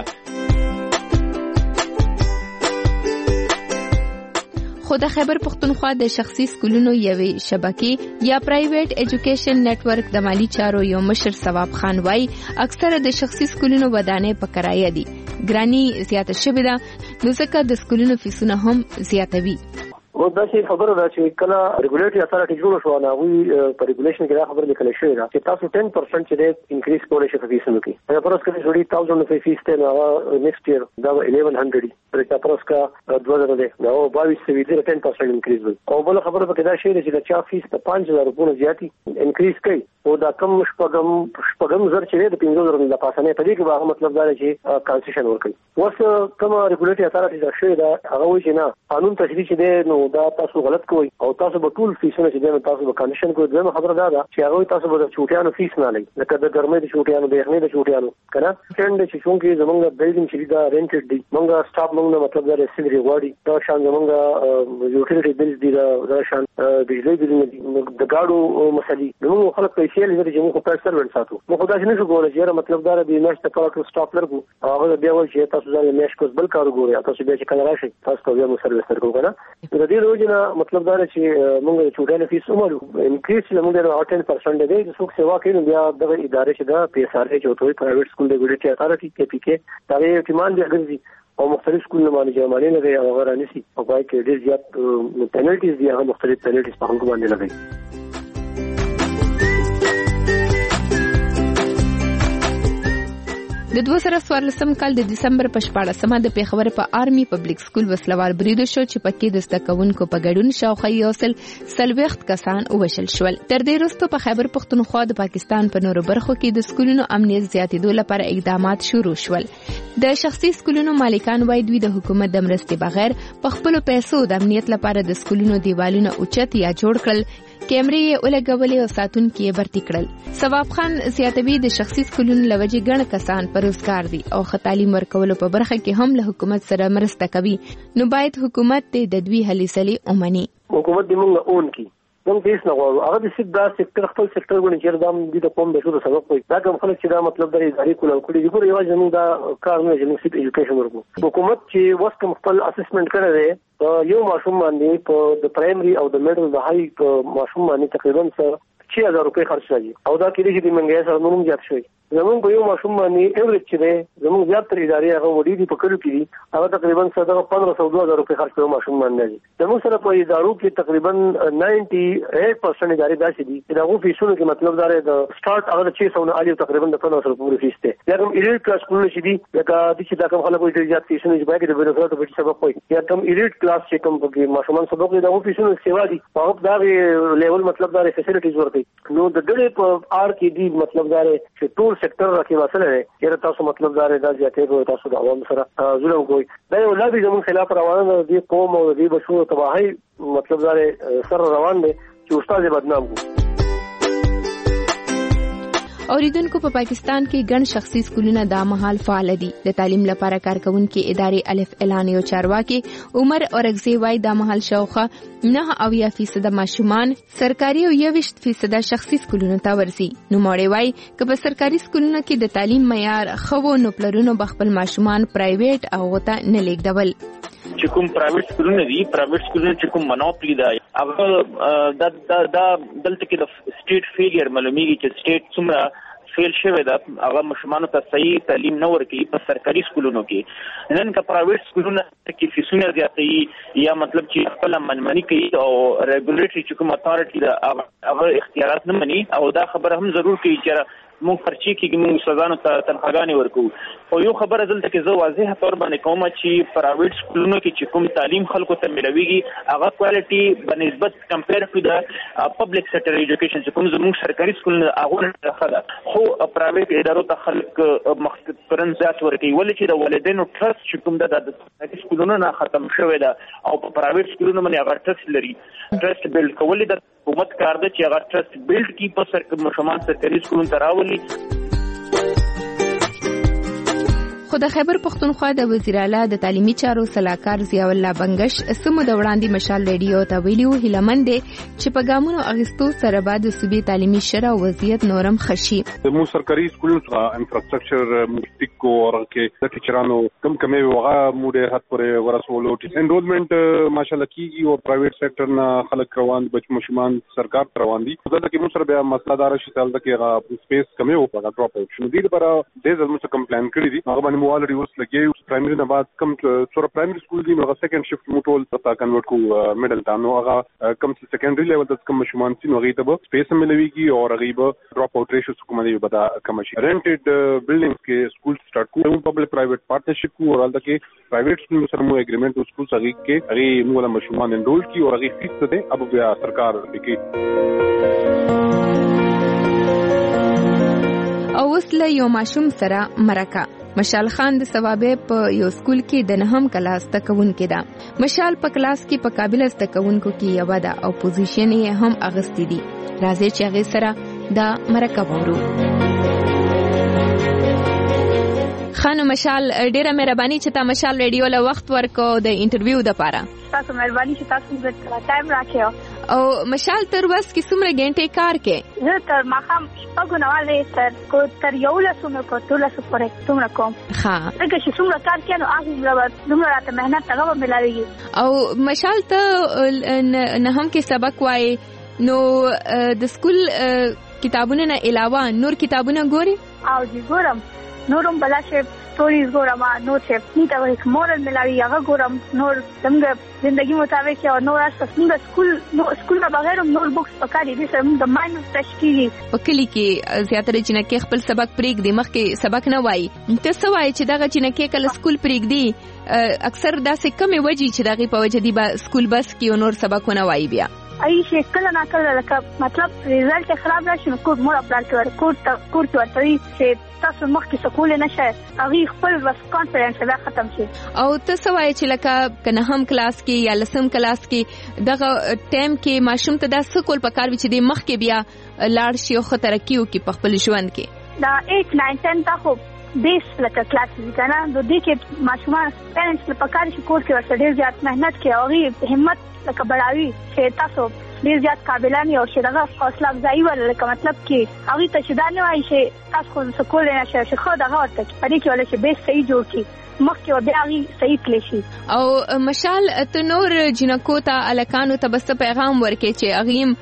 خو د خیبر پختونخوا د شخصي سکولونو یوې شبکې یا پرایویټ ایجوکیشن نتورک د مالی چارو یو مشر ثواب خان وايي اکثره د شخصي سکولونو ودانې په کرایه دي ګرانی زیاته شوې ده نو ځکه د سکولونو فیسونه هم زیاتوي. او دا چې خبره ده چې کله ریګولیټري اتارټي جوړ شو نو وی په ریګولیشن کې دا خبره لیکل شوې ده چې تاسو ټین پرسنټ چې انکریز کولای شئ په فیسونو کې دا پرس کې جوړي ثاؤزند روپے فیس ته نو نیکسټ ایئر دا الیون هنډرډ پر چې پرس کا دوه زره ده نو باییس سوي دې ټین پرسنټ انکریز وي او بل خبره پکې دا شی چې چا فیس ته پنځه هزار روپے زیاتی انکریز کوي او دا کم شپږم شپږم زر چې د پنځه زره د پاسانه په دې کې واغه مطلب دا چې کانسیشن ورکړي اوس کوم ریګولیټري اتارټي دا شی دا هغه وایي چې نه قانون تشریح چې دی نو دا تاسو غلط کوي او تاسو به ټول فیسونه چې دنه تاسو به کنډیشن کوئ دغه خبره ده چې هغه تاسو به چوټیانو فیس نه لګي لکه د ګرمۍ د چوټیانو د یخنۍ د چوټیانو کنه څنګه چې څنګه زمونږ بلډینګ چې دا رینټډ دي مونږه سټاف مونږه مطلب دا سیلري غواړي دا شان زمونږ یوټیلیټي بلز دي دا شان بجلی بل دي د گاډو مسلې نو خلک پیسې لري چې موږ په سرور ساتو مو خدای نه شو ګورای چې مطلب دا د میاشت کارټو سټاپ لرګو هغه بیا ول چې تاسو ځان میاشت کوس بل کار ګوري تاسو بیا چې کله راشي تاسو بیا مو سرویس ورکو کنه د دې روزنه مطلب دا چې موږ چوټانه فیس عمرو انکریز لمونږ د اټن پرسنټ دی چې څوک سیوا کوي بیا د ادارې چې دا پی اس ار ای چې وته پرایویټ سکول د ګډي اتارټي کې پی کې دا یو احتمال دی اګرځي او مختلف سکول باندې جمعانه لري او غرانسي او پای کې ډیر زیات پینلټیز دي هغه مختلف پینلټیز په هغه باندې لګي. د دوه زره څوارلسم کال د دسمبر په شپاړسمه د پیښور په آرمي پبلک سکول وسلوال بریدو شو چې پکې د زدهکوونکو په ګډون شاوخوا یو سل څلوېښت کسان ووژل شول. تر دې وروسته په خیبر پختونخوا د پاکستان په نورو برخو کې د سکولونو امنیت زیاتېدو لپاره اقدامات شروع شول. د شخصي سکولونو مالکان وايي دوی د حکومت د مرستې بغیر په خپلو پیسو د امنیت لپاره د سکولونو دیوالونه اوچت یا جوړ کړل، کیمرې یې ولګولې او ساتونکي یې برتي کړل. ثواب خان زیاتوي د شخصي سکولونو لوجې ګڼ کسان په روزګار دي او ښه تعلیم ورکولو په برخه کې هم له حکومت سره مرسته کوي، نو باید حکومت د دوی هلې سلې ومني. حکومت دې موږ اون کی موږ هیڅ نه غواړو، هغه د سیټ دا سېکټر خپل سېکټر غوڼې چې دا د دې قوم د شروع سبق وي دا کوم خلک چې دا مطلب د ادارې کول او کړي دي ګور یوازې موږ دا کار نه چې موږ سیټ ایجوکیشن ورکو. حکومت چې وس کوم خپل اسسمنټ کړی دی یو ماشوم باندې په د پرایمري او د میډل د هاي ماشوم باندې تقریبا څه شش هزار روپے خرچ راځي او دا کې چې د منګي سره نوم زیات شوی. زمونږ په یو ماشوم باندې ایوریج چې دی زمونږ زیات تر ادارې هغه وړي دي په کلو کې دي هغه تقریبا څه پندرہ سو دو هزار روپے خرچ کوي ماشوم باندې دي. زموږ سره په ادارو کې تقریبا نائنٹی ایٹ پرسنٹ ادارې داسې دي چې دغه فیسونو کې مطلب دا دی د سٹارټ هغه چھ سو نه علی تقریبا د پندرہ سو پورې فیس ته یا کوم ایلیټ کلاس سکول چې دي لکه د چې دا کوم خلک وایي چې زیات فیسونه چې باید د بیروکرات په سبق وي یا کوم ایلیټ کلاس چې کوم په ماشومان سبق دي دغه فیسونو سیوا دي په دا لیول مطلب دا فیسیلیټیز ورته نو د ډېر په آر کې دي مطلب دا چې ټول ټول سېکټر راکې واسره دی چې تاسو مطلب دا دا زیاتې به تاسو د عوام سره ظلم کوئ دا یو لابي زموږ خلاف روانه دی قوم او دی بشو تباہی مطلب دا سر روان دی چې استاد بدنام کو اوریدونکو په پاکستان کې ګڼ شخصي سکولونه دا مهال فعال دي د تعلیم لپاره کارکونکو ادارې الف اعلان او چارواکي عمر اورغزي وای دا مهال شاوخه نه اویا فیصد ماشومان سرکاري او یوشت فیصد شخصي سکولونو ته ورسي نو موري وای چې په سرکاري سکولونو کې د تعلیم معیار خو نو پلرونو بخپل ماشومان پرایویټ او غوته نه لیکدول چې کوم پرایویټ سکولونه دي پرایویټ سکولونه چې کوم منوپلی ده هغه دا دا دا دلته کې د سټیټ فیلیر معلومیږي چې سټیټ څومره فیل شوی دا هغه مشمانو ته صحیح تعلیم نه ورکوي په سرکاري سکولونو کې نن که پرایویټ سکولونه کې فیسونه زیاتوي یا مطلب چې خپل منمني کوي او ریګولیټري چې کوم اتارټي دا هغه اختیارات نه مني او دا خبره هم ضرور کوي چې مونږ پرچی کې موږ استادانو ته تنخواګانې ورکو او یو خبره دلته کې زه واضح تور باندې کوم چې پرایویټ سکولونو کې چې کوم تعلیم خلکو ته ملويږي هغه کوالټي بنسبت کمپیر ټو د پبلک سېکټر ایجوکیشن چې کوم زموږ سرکاري سکولونه هغه خلا خو پرایویټ ادارو ته خلک مختصرن ذات ورکوي ولې چې د والدینو ټرست چې کوم د سرکاري سکولونو نه ختم شوی دا او په پرایویټ سکولونو باندې هغه ټرست لري ټرست بیلډ کول د حکومت کار دی چې هغه ټرست بیلډ کی په سرکاري مشمول سرکاري سکولونو ته راولي خو د خیبر پختونخوا د وزیر اعلی د تعلیمي چارو صلاحکار ضیاء الله بنگش سمو د وړاندې مشال ریډیو ته ویلو هیلمند چې په ګامونو اغستو سره بعد صوبې تعلیمي شرع او وضعیت نورم خشي مو سرکاري سکولونو څخه انفراستراکچر مستیک کو ورکه د ټیچرانو کم کمې وغه موډه حد پرې ورسولو انرولمنت ماشاءالله کیږي او پرایویټ سېکټر نه خلک روان بچ مشمان سرکار روان دي دلته کې مو سره بیا مسله دار شي تل د کې سپیس کمې او په ډراپ اوټ شنو دي لپاره د زموږ څخه کمپلین کړی دي هغه باندې already اوس لګي پرایمري نه بعد کم څوره پرایمري سکول دی نو سیکنډ شفت موټول ته کنورټ کو میډل تا نو هغه کم سیکنډري لیول د کم مشمان سي نو هغه ته سپیس ملويږي او هغه به ډراپ اوټ ریشو کوم دی بدا کم شي رینټډ بلډینګز کې سکول سٹارټ کو پبلک پرایویټ پارټنرشپ کو او هغه کې پرایویټ سکول سره مو اګریمنٹ سکول سره کې هغه مولا مشمان انرول کی او هغه فیس ته اب بیا سرکار وکي او وسله یو ماشوم سره مرکه مشال خان د ثوابه په یو سکول کې د نهم کلاس تکونکو ده مشال په کلاس کې په قابل تکونکو کې یو ده او پوزیشن یې هم اغستی دي راځي چې هغه سره د مرکه وورو خانو مشال ډیره مهرباني چې تا مشال ریډیو له وخت ورکو د انټرویو د پاره تاسو مهرباني چې تاسو موږ ټایم راکړو او مشال تر وس کې څومره غنټې کار کې زه تر ماخام شپږ نواله تر کو تر یو لسمه کو ټول څه پورې څومره کوم ها دغه چې څومره کار کوي نو هغه دومره راته مهنت هغه ملایږي او مشال ته نه هم کې سبق وای نو د سکول کتابونو نه علاوه نور کتابونه ګوري او جی ګورم نورم بلاشه ستوریز ګورم نور چې نیټه وایي مورل ملاوي هغه ګورم نور څنګه ژوندۍ مطابق او نور اساس موږ سکول نو سکول نه بغیر نور بوکس پکاري دي سم د ماینډ تشکیلي په کلی کې زیاتره چې نه کې خپل سبق پریک دی مخکې سبق نه وایي ته څه وایي چې دغه چې نه کې کله سکول پریک دی اکثر داسې کمې وجې چې دغه په وجه دی با سکول بس کې نور سبقونه وایي بیا ای شي کله نه کله لکه مطلب ریزلټ خراب راشي نو کوم مور خپل کور کور ته کور ته ورته چې تاسو مخکې سکول نه شئ هغه خپل بس کانفیډنس به ختم شي او ته سوای چې لکه کنه هم کلاس کې یا لسم کلاس کې دغه ټایم کې ماشوم ته د سکول په کار وچ دی مخکې بیا لاړ شي او خطر کیو کې په خپل ژوند کې دا eight nine ten تا خو بیس لکه کلاس دي کنه د دې کې ماشومان پیرنټس په کار کې کور کې ورته ډیر زیات مهنت کوي او همت لکه بڑاوي چې تاسو ډیر زیات قابلان یو چې دغه حوصله افزایی ول لکه مطلب کې هغه ته چې دا نه وایي چې تاسو خو سکول نه شئ چې خو دغه ورته پدې کې ولې چې بیس صحیح جوړ کی مخکې بیا هغه صحیح کلی شي او مشال ته نور جنکو ته الکانو ته بس پیغام ورکې چې اغیم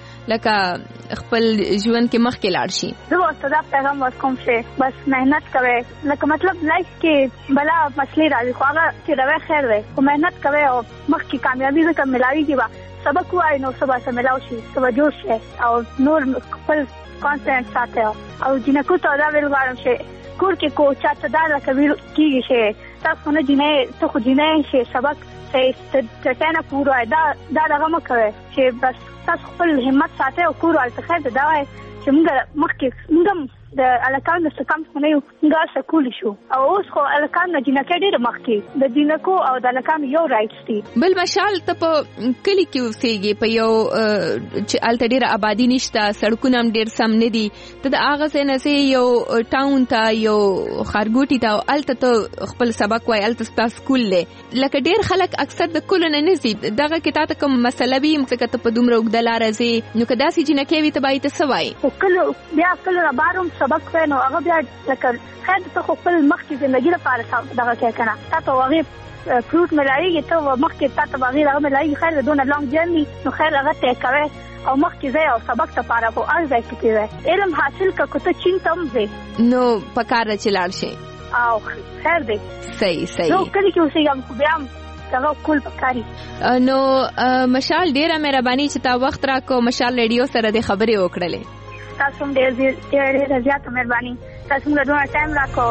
لکه خپل ژوند کې مخکې لاړ شي زه ورته دا پیغام ورکوم چې بس مهنت کوئ لکه مطلب لایف کې بلا مسلې راځي خو هغه چې روي خیر دی خو مهنت کوئ او مخکې کامیابی ځکه ملاویږي سبق وای نو سبا سملاو شي سبا جوړ شي او نور خپل کانفیډنس ساتي او جنکو ته دا ویل غواړم چې کور کې کو چاته دا لکه ویل کیږي چې تاسو نه جنې ته خو جنې شي سبق چې ټټنه پورا دا دا دغه مکوي چې بس تاسو خپل همت ساتي او کور ولته خیر دا وای چې موږ مخکې موږ د الکان د کم نه یو ګا سکول شو او اوس خو الکان نه جنکه ډیر مخکې د جنکو او د الکان یو رائټس دي. بل مشال ته په کلی کې اوسېږي په یو چې الته ډیر آبادی نشته سړکونه هم ډیر سم نه دي ته د هغه څه نه یو ټاون ته یو خارګوټي ته الته ته خپل سبق وای الته ستا سکول لې لکه ډیر خلک اکثر د کول نه نسی دغه کې ته کوم مسله وي مکه ته په دومره وګدلار راځي نو کدا سي جنکه وي ته بای ته سوای کله بیا کله باروم سبق وینو هغه بیا لکه خیر ته خپل مخکې ژوندۍ لپاره دغه کې کنه تاسو هغه فروټ ملایي ته مخکې تاسو هغه هغه ملایي خیر دونه لانګ جرني نو خیر هغه ته کوي او مخکې ځای او سبق ته پاره په ارزای کې کوي علم حاصل کړه ته چین تم وي نو پکاره چلار شي او خیر دی صحیح صحیح نو کله کې اوسېږم بیا هغه کول پکاري نو مشال ډیره مهرباني چې تا وخت راکو مشال ریډیو سره د خبرې وکړلې تاسو ډیر ډیر زیاته مهرباني تاسو موږ دونه ټایم راکو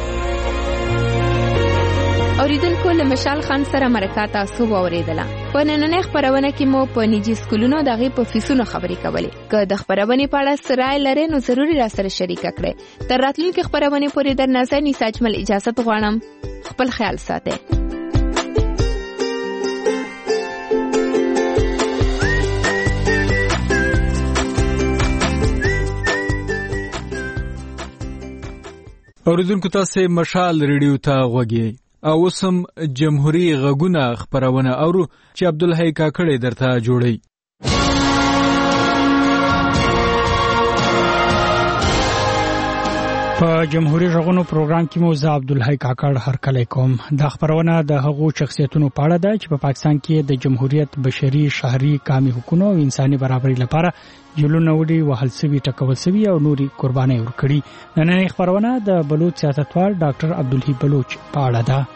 اوریدونکو له مشال خان سره مرکه تاسو واوریدله په نننۍ خبرونه کې مو په نجی سکولونو دغه په فیسونو خبرې کولې که د خبرونه په اړه سرای لري نو ضروري را سره شریک کړئ تر راتلونکي خبرونه پورې در نظر نیسه اجمل اجازه غواړم خپل خیال ساتئ. اوریدونکو تاسو مشال ریډیو ته غوږی او وسم جمهوریت غږونه خبرونه اورو چې عبدالحی کاکړی درته جوړی. په جمهوریت غږونو پروګرام کې مو زه عبدالحی کاکړ هرکلی کوم. د خبرونه د هغو شخصیتونو په اړه ده چې په پاکستان کې د جمهوریت بشري شهري کامي حقوقو او انساني برابرۍ لپاره جلونه وړي وهل سوي ټکول سوي او نوري قرباني ورکړي. نننۍ خبرونه د بلوچ سیاستوال ډاکټر عبدالحی بلوچ په اړه ده.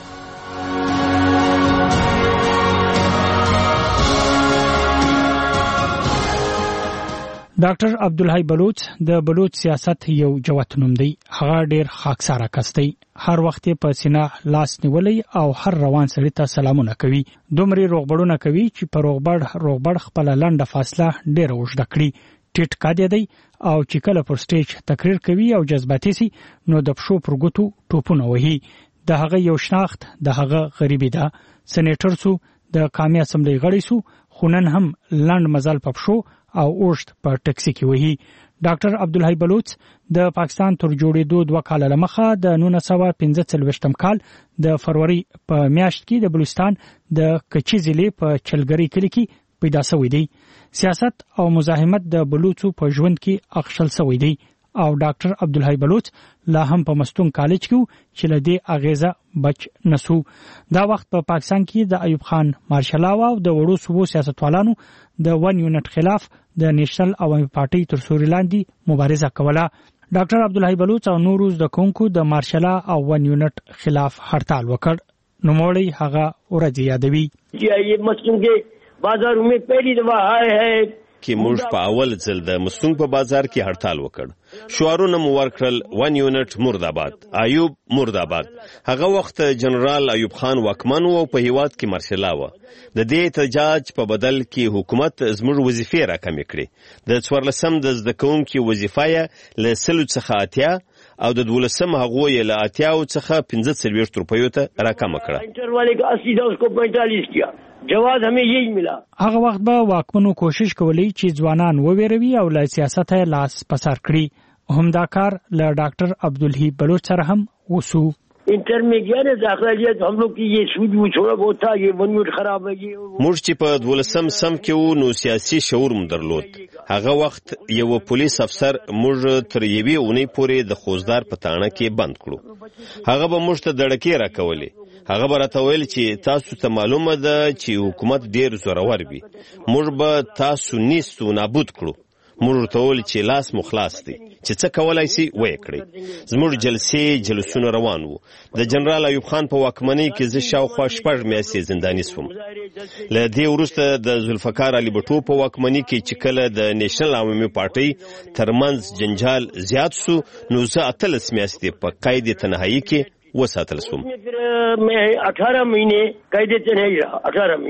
ډاکټر عبدالحی بلوچ د بلوچ سیاست یو جوت نوم دی. هغه ډیر خاکساره کس دی. هر وخت په سینه لاس نیولې او هر روان سړی ته سلامونه کوي. دومره روغبړونه کوي چې په روغبړ روغبړ خپل لنډه فاصله ډیر اوږده کړي. ټیټ کاده دی او چې کله پر سټیج تقریر کوي او جذباتي سي نو د پښو پر ګوتو ټوپونه وهي. د هغه یو شناخت د هغه غریبي ده. سېنیټر سو د قومي اسمبلی غړی سو خونن هم لند مزل په پښو او اوشت په ټکسي کې وهي. ډاکټر عبدالحی بلوچ د پاکستان تر جوړېدو دوه کال لمخه د نولس سوه پنځه څلوېښتم کال د فروری په میاشت کې د بلوچستان د کچي ضلع په چلګری کلی کې پیدا شوی دی. سیاست او مزاحمت د بلوچو په ژوند کې اخشل شوی دی او ډاکټر عبدالحی بلوچ لا هم په مستون کالج کې چې لدی اغیزه بچ نسو. دا وخت په پا پاکستان کې د ایوب خان مارشال او د وړو صوبو سیاستوالانو د ون یونټ خلاف د نېشنل عوامي پارټي تر سوري لاندې مبارزه کوله. ډاکټر عبدالحی بلوچ او نورو د کونکو د مارشال او ون یونټ خلاف هړتال وکړ. نوموړی هغه ورځ یادوي. یہ مستون کې بازار میں پہلی دفعہ آئے ہیں کې موږ په اول ځل د مستون په بازار کې هړتال وکړ. شعارونه مو ورکړل ون یونټ مرداباد، ایوب مرداباد. هغه وخت جنرال ایوب خان واکمن او په هیواد کې مارشال و. د دې احتجاج په بدل کې حکومت زموږ وظیفې راکمې کړې. د څوارلسم د زده کوونکو وظیفه یې له سلو څخه اتیا او د دولسم هغه یې له اتیاو څخه پنځه څلوېښت روپیو ته راکمه کړه. انټر والے کا اسی دا اس کو پینتالیس کیا. جواز ہمیں یہی ملا. هغه وخت به واکمنو کوشش کولی چې ځوانان وویروي او له سیاست لاس پسار کړي. همدا کار له ډاکټر عبدالحی بلوچ سره هم وسو. انٹر میں گیا نا داخلہ لیا تو ہم لوگ کی یہ سوج وہ تھوڑا بہت تھا یہ ون یونٹ خراب ہے. موږ چې په دولسم سم کې وو نو سیاسي شعور مو درلود. هغه وخت یو پولیس افسر موږ تر یوې اونۍ پورې د خوزدار په تاڼه کې بند کړو. هغه به موږ ته دړکې راکولې. هغه به راته ویل چې تاسو ته معلومه ده چې حکومت ډیر زورور وي. موږ به تاسو نیستو نابود کړو. موږ ورته ویل چې لاس مو خلاص دی چې څه کولای سي ویې کړئ. زموږ جلسې جلسونه روان وو. د جنرال ایوب خان په واکمنۍ کې زه شاوخوا شپږ میاشتې زنداني سوم. له دې وروسته د ذوالفقار علي بټو په واکمنۍ کې چې کله د نېشنل عوامي پارټۍ ترمنځ جنجال زیات سو نو زه اتلس میاشتې په قید تنهایی کې وساتل سوم. میں اٹھارہ مہینے قید تنہائی رہا. اٹھارہ مہینے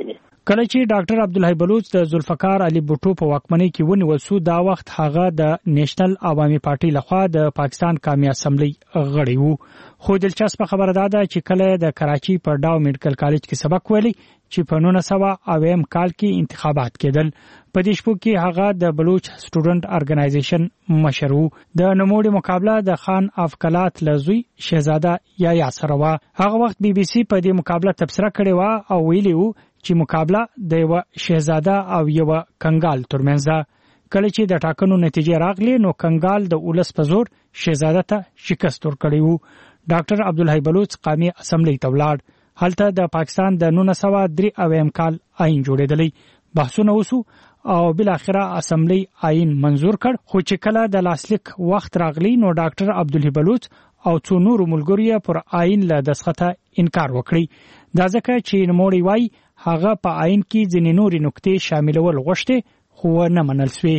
کله چې ډاکټر عبدالحی بلوچ د ذوالفقار علي بوټو په واکمنۍ کې ونیول شو دا وخت هغه د نېشنل عوامي پارټي لخوا د پاکستان قومي اسمبلی غړی وو. خو دلچسپه خبره ده چې کله د کراچي په ډاو میډیکل کالج کې سبق ویلي چې په نولس سوه اویم کال کې انتخابات کېدل. په دې شپو کې هغه د بلوچ سټوډنټ ارګنایزیشن مشر وو. د نوموړي مقابله د خان اف کلات لزوی شهزاده یایا سره وه. هغه وخت بي بي سي په دې مقابله تبصره کړې وه او ویلي وو چې مقابله د یو شهزاده او یو کنګال ترمنځ ده. کله چې د ټاکنو نتیجې راغلي نو کنګال د ولس په زور شهزاده ته شکست ورکړی وو. ډاکټر عبدالحی بلوچ قومي اسمبلی ته ولاړ. هلته د پاکستان د نولس سوه درې اویم کال آئین جوړېدلی. بحثونه وسو او بل اخره اسمبلی آئین منظور کړ. خو چې کله د لاسلیک وخت راغلی نو ډاکټر عبدالحی بلوچ او څو نور ملګري پر آئین له دسخطه انکار وکړي. دا ځکه چې نوموړي وایي هغه په آئین کې ځینې نورې نکتې شاملول غوښتې خو نه منل سوې.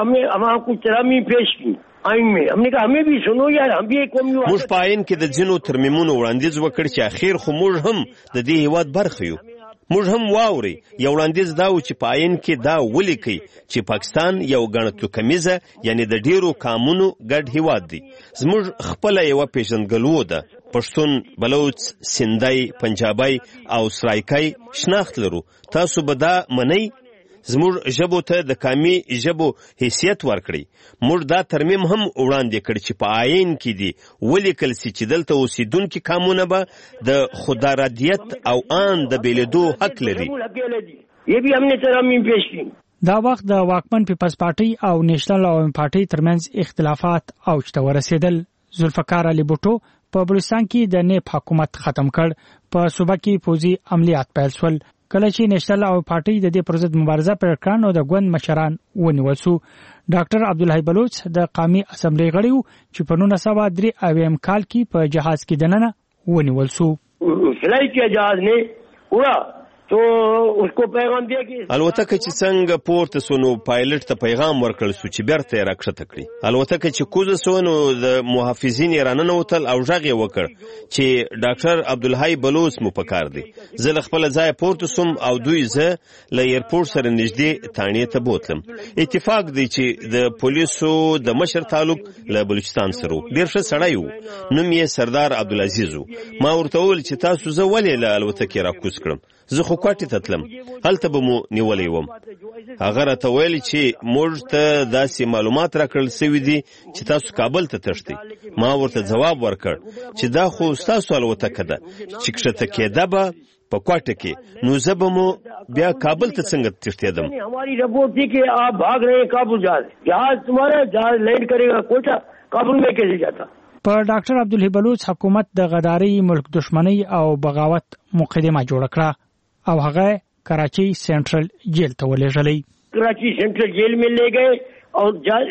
آئین میں ہم نے کہا ہمیں بھی سنو یار ہم بھی ایک قوم یو. موږ په آئین کې د ځینو ترمیمونو وړاندیز وکړ چې اخیر خو موږ هم د دې هیواد برخه یو. موږ هم واوري یو وړاندیز دا و چې په آئین کې دا ولیکي چې پاکستان یو ګڼتو کمیزه یعنی د ډیرو قامونو ګډ هیواد دی. زموږ خپله یوه پیژندګلوي ده. پښتون، بلوچ، سندای، پنجابی او سرایکای شناخت لرو. تاسو به دا منئ؟ زموږ ژبو ته د قومي ژبو حیثیت ورکړي. موږ دا ترمیم هم وړاندې کړ چې په آئین کې دي ولیکل سي چې دلته اوسیدونکي قومونه به د خودارادیت او آن د بیلیدو حق لري. دا وخت د واکمن پیپلز پارټي او نېشنل عوامي پارټي ترمنځ اختلافات اوج ته ورسېدل. ذوالفقار علي بوټو په بلوچستان کې د نیب حکومت ختم کړ. په صوبه کې پوځي عملیات پیل شول. کله چې نېشنل عوامي پارټي د دې پر ضد مبارزه پیل کړه نو د ګوند مشران ونیول شو. ډاکټر عبدالحی بلوچ د قومي اسمبلی غړی وو چې په نولس سوه درې اویم کال کې په جهاز کې دننه ونیول شو. فلای کې جهاز نه وړه تو اس کو پیغام دی کہ الوتکه چې څنګه پورته سونو پایلټ ته پیغام ورکړل سو چې بیرته یې راکښته کړي. الوتکه چې کوزه سونو د محافظین راننه وتل او ژغ یې وکړ چې ډاکټر عبدالحی بلوچ مو پکار دی. زه له خپل ځای پورته سوم او دوی زه له ایرپورټ سره نږدې تانې ته بوتلم. اتفاق دی چې د پولیسو د مشر تعلق له بلوچستان سره ډیر ښه سړی و. نوم یې سردار عبدالعزیز و. ما ورته وویل چې تاسو زه ولې له الوتکې راکوز کړم. زه خو کوټې ته تلم، هلته به مو نیولی وم. هغه راته ویل چې موږ ته داسې معلومات راکړل سوي دي چې تاسو کابل ته تښتئ. ما ورته ځواب ورکړ چې دا خو ستاسو الوتکه ده چې کښته کېده به په کوټه کې نو زه به مو بیا کابل ته څنګه تښتېدم. ہماری رپورٹ تھی کہ آپ بھاگ رہے ہیں کابل جہاز جہاز تمہارا جہاز لینڈ کرے گا کوٹا کابل میں کیسے جاتا. په ډاکټر عبدالحی بلوچ حکومت د غداري، ملک دشمنی او بغاوت مقدمه جوړ کړه او هغه کراچي سنټرل جیل ته ولېږلی. کراچي سنټرل جیل میں لے گئے او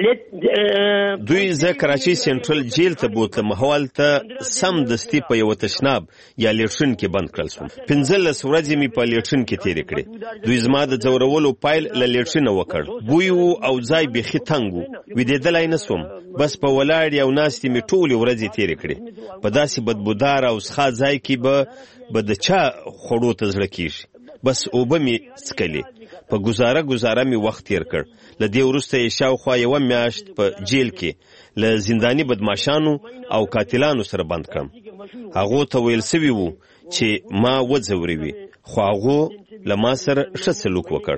دوی زه کراچي سنټرل جیل ته بوتلم. هوالته سم دستي په یو تشناب یا لیټرین کې بند کړل شوم. پنځلس ورځې مې په لیټرین کې تېرې کړې. دوی زما د ځورولو پایل له لیټرینه وکړ. بوی و او ځای بیخي تنګ و. ویدېدلی نه سوم. بس په ولاړ یو ناستې مې ټولې ورځې تېرې کړې. په داسې بدبودار او څښا ځای کې به به د چا خوړو ته زړه کېږي. بس اوبه مې څکلې. په ګزاره ګزاره مې وخت تېر کړ. له دې وروسته یې شاوخوا یوه میاشت په جیل کې له زنداني بدماشانو او قاتلانو سره بند کړم. هغو ته ویل سوي وو چې ما وځوروي، خو هغو له ما سره ښه سلوک وکړ.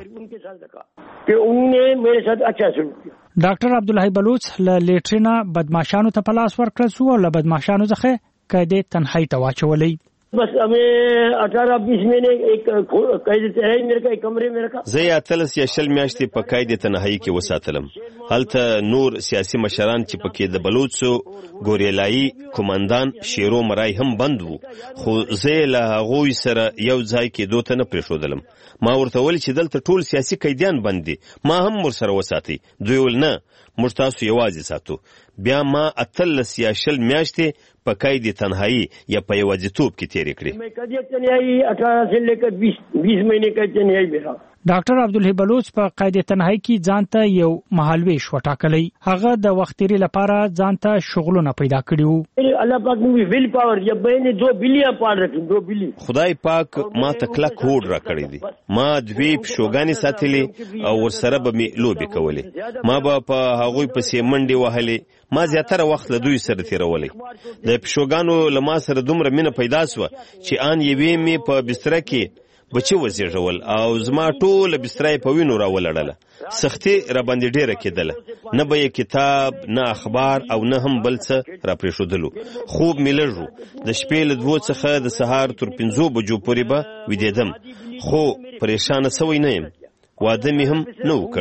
ډاکټر عبدالحی بلوچ له لیټرینه بدماشانو ته په لاس ورکړل شو او له بدماشانو څخه قید تنهایی ته واچولی. بس हमें अठारह बीस महीने एक قید تنهایی میرے کا کمرے میں رکھا. زه یا تلس یا شل میاشتې په قید تنهایی کې وساتلم. هلته نور سیاسي مشران چې پکې د بلوچو ګوریلایي کمانډان شیرو مرای هم بند وو، خو زه له هغوی سره یو ځای کې دوته نه پرېښودلم. ما ورته ویل چې دلته ټول سیاسي قیدیان بند دي، ما هم ورسره وساتئ. دوی ویل نه، موږ تاسو یوازې ساتو. بیا ما اتلس یا شل میاشتې په قید تنهایی یا په یوازیتوب کې تېرې کړې. ډاکټر عبدالحی بلوچ په قید تنهایی کې ځان ته یو مهالویش وټاکلی. هغه د وخت تیری لپاره ځان ته شغلونه پیدا کړیو. الله پاک موږ ویل پاور یا بینه دو بلیه پاړ رکھي دو بلی. خدای پاک ما ته کلک هوډ را کړی دی. ما دوی شوګانی ساتلې او ورسره به می لوبي کولې. ما به په هغوی پسې منډي وهلې. ما زیاتره وخت له دوی سره تیرولی. د پښوګانو لما سره دومره مینه پیدا سو چې ان یوې می په بستر کې بچي وزیږول او زما ټول بسترای په وینو راولړله. سختي را باندې ډیره کېدله. نه به کتاب نه اخبار او نه هم بل څه را پریښودلو. خوب مې لږو. د شپې له دوو څخه د سهار تر پنځو بجو پورې به ویدېدم. خو پریشانه سوی نه یم. واده مې هم نه و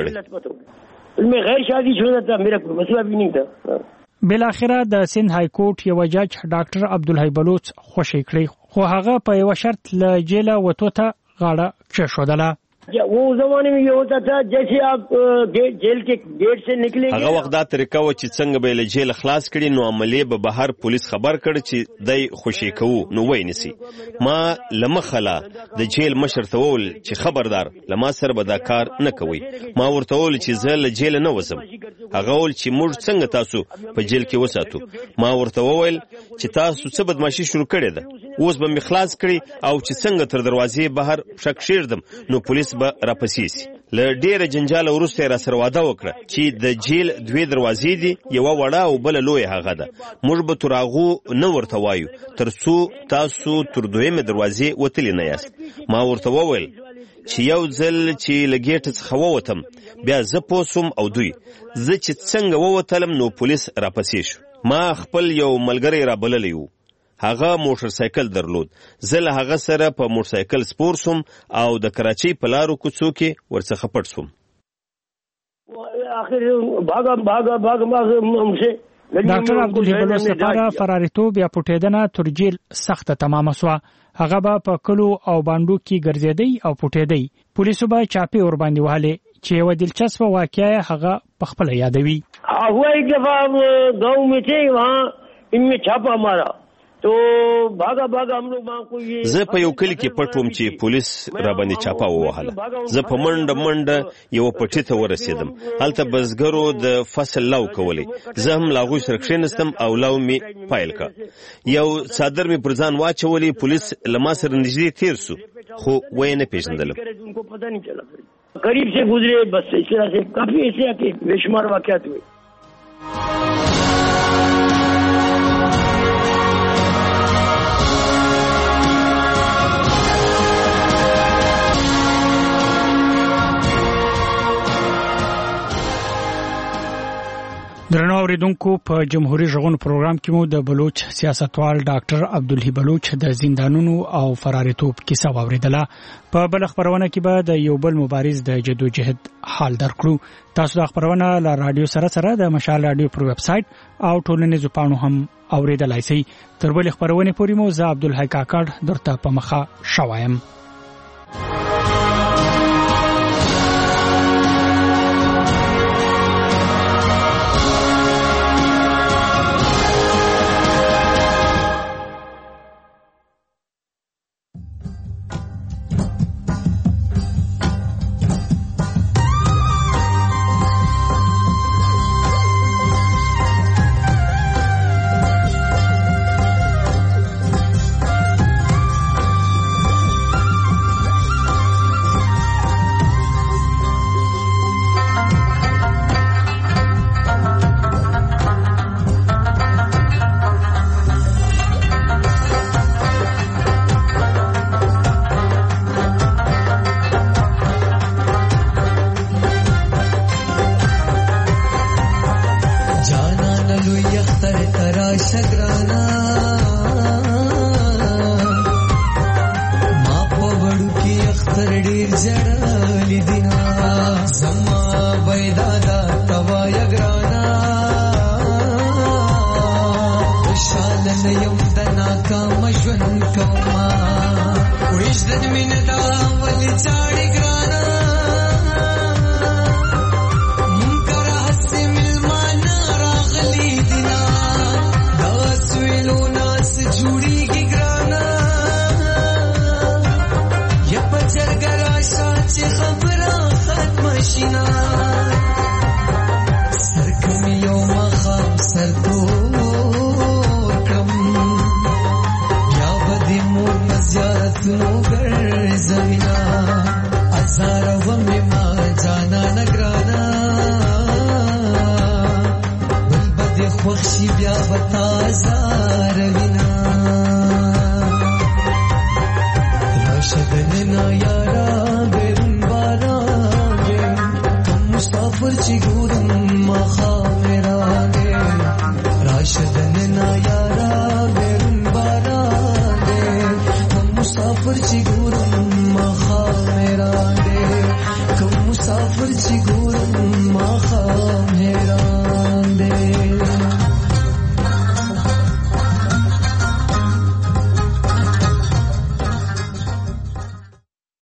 کړی. مې غیر شادي شوه تا میرا کوئی مسئله بھی نہیں تھا. بالاخره د سند های کورټ یو جج ډاکټر عبدالحی بلوچ خوشی کړی خو هغه په یو شرط له جیل وته ته غاړه کښودله. वो जमाने में ये होता था जैसे आप जेल के गेट से निकलेंगे. هغه وخت دا طریقه و چې څنګه به له جیل خلاص کړي نو عملی به بهر پولیس خبر کړ چې دای خوشی کوو نو وای نسی. ما لمخلا د جیل مشر ته وول چې خبردار لما سره به دا کار نه کوي. ما ورته وول چې زه له جیل نه وځم. هغه ول چې موږ څنګه تاسو په جیل کې وساتو. ما ورته وویل چې تاسو څه بدمعشي شروع کړې ده. اوس به می خلاص کړي او چې څنګه تر دروازې بهر شک شیردم نو پولیس به راپسیسي. له ډیره جنجال وروسته را سره واده وکړه چې د جیل دوی دروازې دي یو وړه او بل لوی هغه ده. موږ به تراغو نه ورته وایو ترڅو تاسو تر دویمه دروازې وتلی نه یاست. ما ورته وویل چې یو ځل چې لګیټ څخه ووتم بیا زه پوسوم او دوی زه چې څنګه ووتلم نو پولیس راپسې شو. ما خپل یو ملګری را بللی وو. هغه موټر سایکل درلود. زه له هغه سره په موټر سایکل سپور سوم او د کراچۍ په لارو کوڅو کې ورڅخه پټ سوم. ډاکټر عبدالحی بلوچ لپاره فراریتوب یا پټېدنه تر جیل سخته تمامه سوه. هغه به په کلو او باندو کې ګرځېدی او پټېدی. پولیسو به چاپې ور باندې وهلې چې یوه دلچسپه واقعه هغه پخپله یادوي. هوا ایک دفعه गांव में थे वहाँ इनमें छापा मारा तो भागा भागा हम लोग वहाँ को ये. زه په یو کلی کې پټ وم چې پولیس را باندې چاپه ووهله. زه په منډه منډه یو پټي ته ورسېدم. هلته بزګرو د فصل لو کولی. زه هم له هغوی سره کښېنستم او لو مې پیل کړ. یو څادر مې پر ځان واچولی. پولیس له ما سره نږدې تېر سو خو ویې نه پېژندلم. قریب سے گزرے بس اس طرح سے کافی ایسے بے شمار واقعات ہوئے. درنو اوریدونکو په جمهوریت ژغورنې پروګرام کې مو د بلوچ سیاستوال ډاکټر عبدالحی بلوچ د زندانونو او فراریتوب کیسه واوریدله. په بل خبرونه کې به د یو بل مبارز د جدوجہد حال درکړو. تاسو د خبرونه له رادیو سره سره د مشال رادیو پر ویب سټ او ټولنیزو پاڼو هم اوریدلای شئ. تر بل خبرونه پورې مو زه عبدالحی کاکړ درته په مخه شوایم. خبر شینا سرکم یو مخام سرتور کم بیا بدی مور مزیارتنو گر زمینا ازارا ومی ما جانا نگرانا بل بدی خوخشی بیا بتا زاروینا راشدننا یارا بیرون بارا بیم کم مسافر چی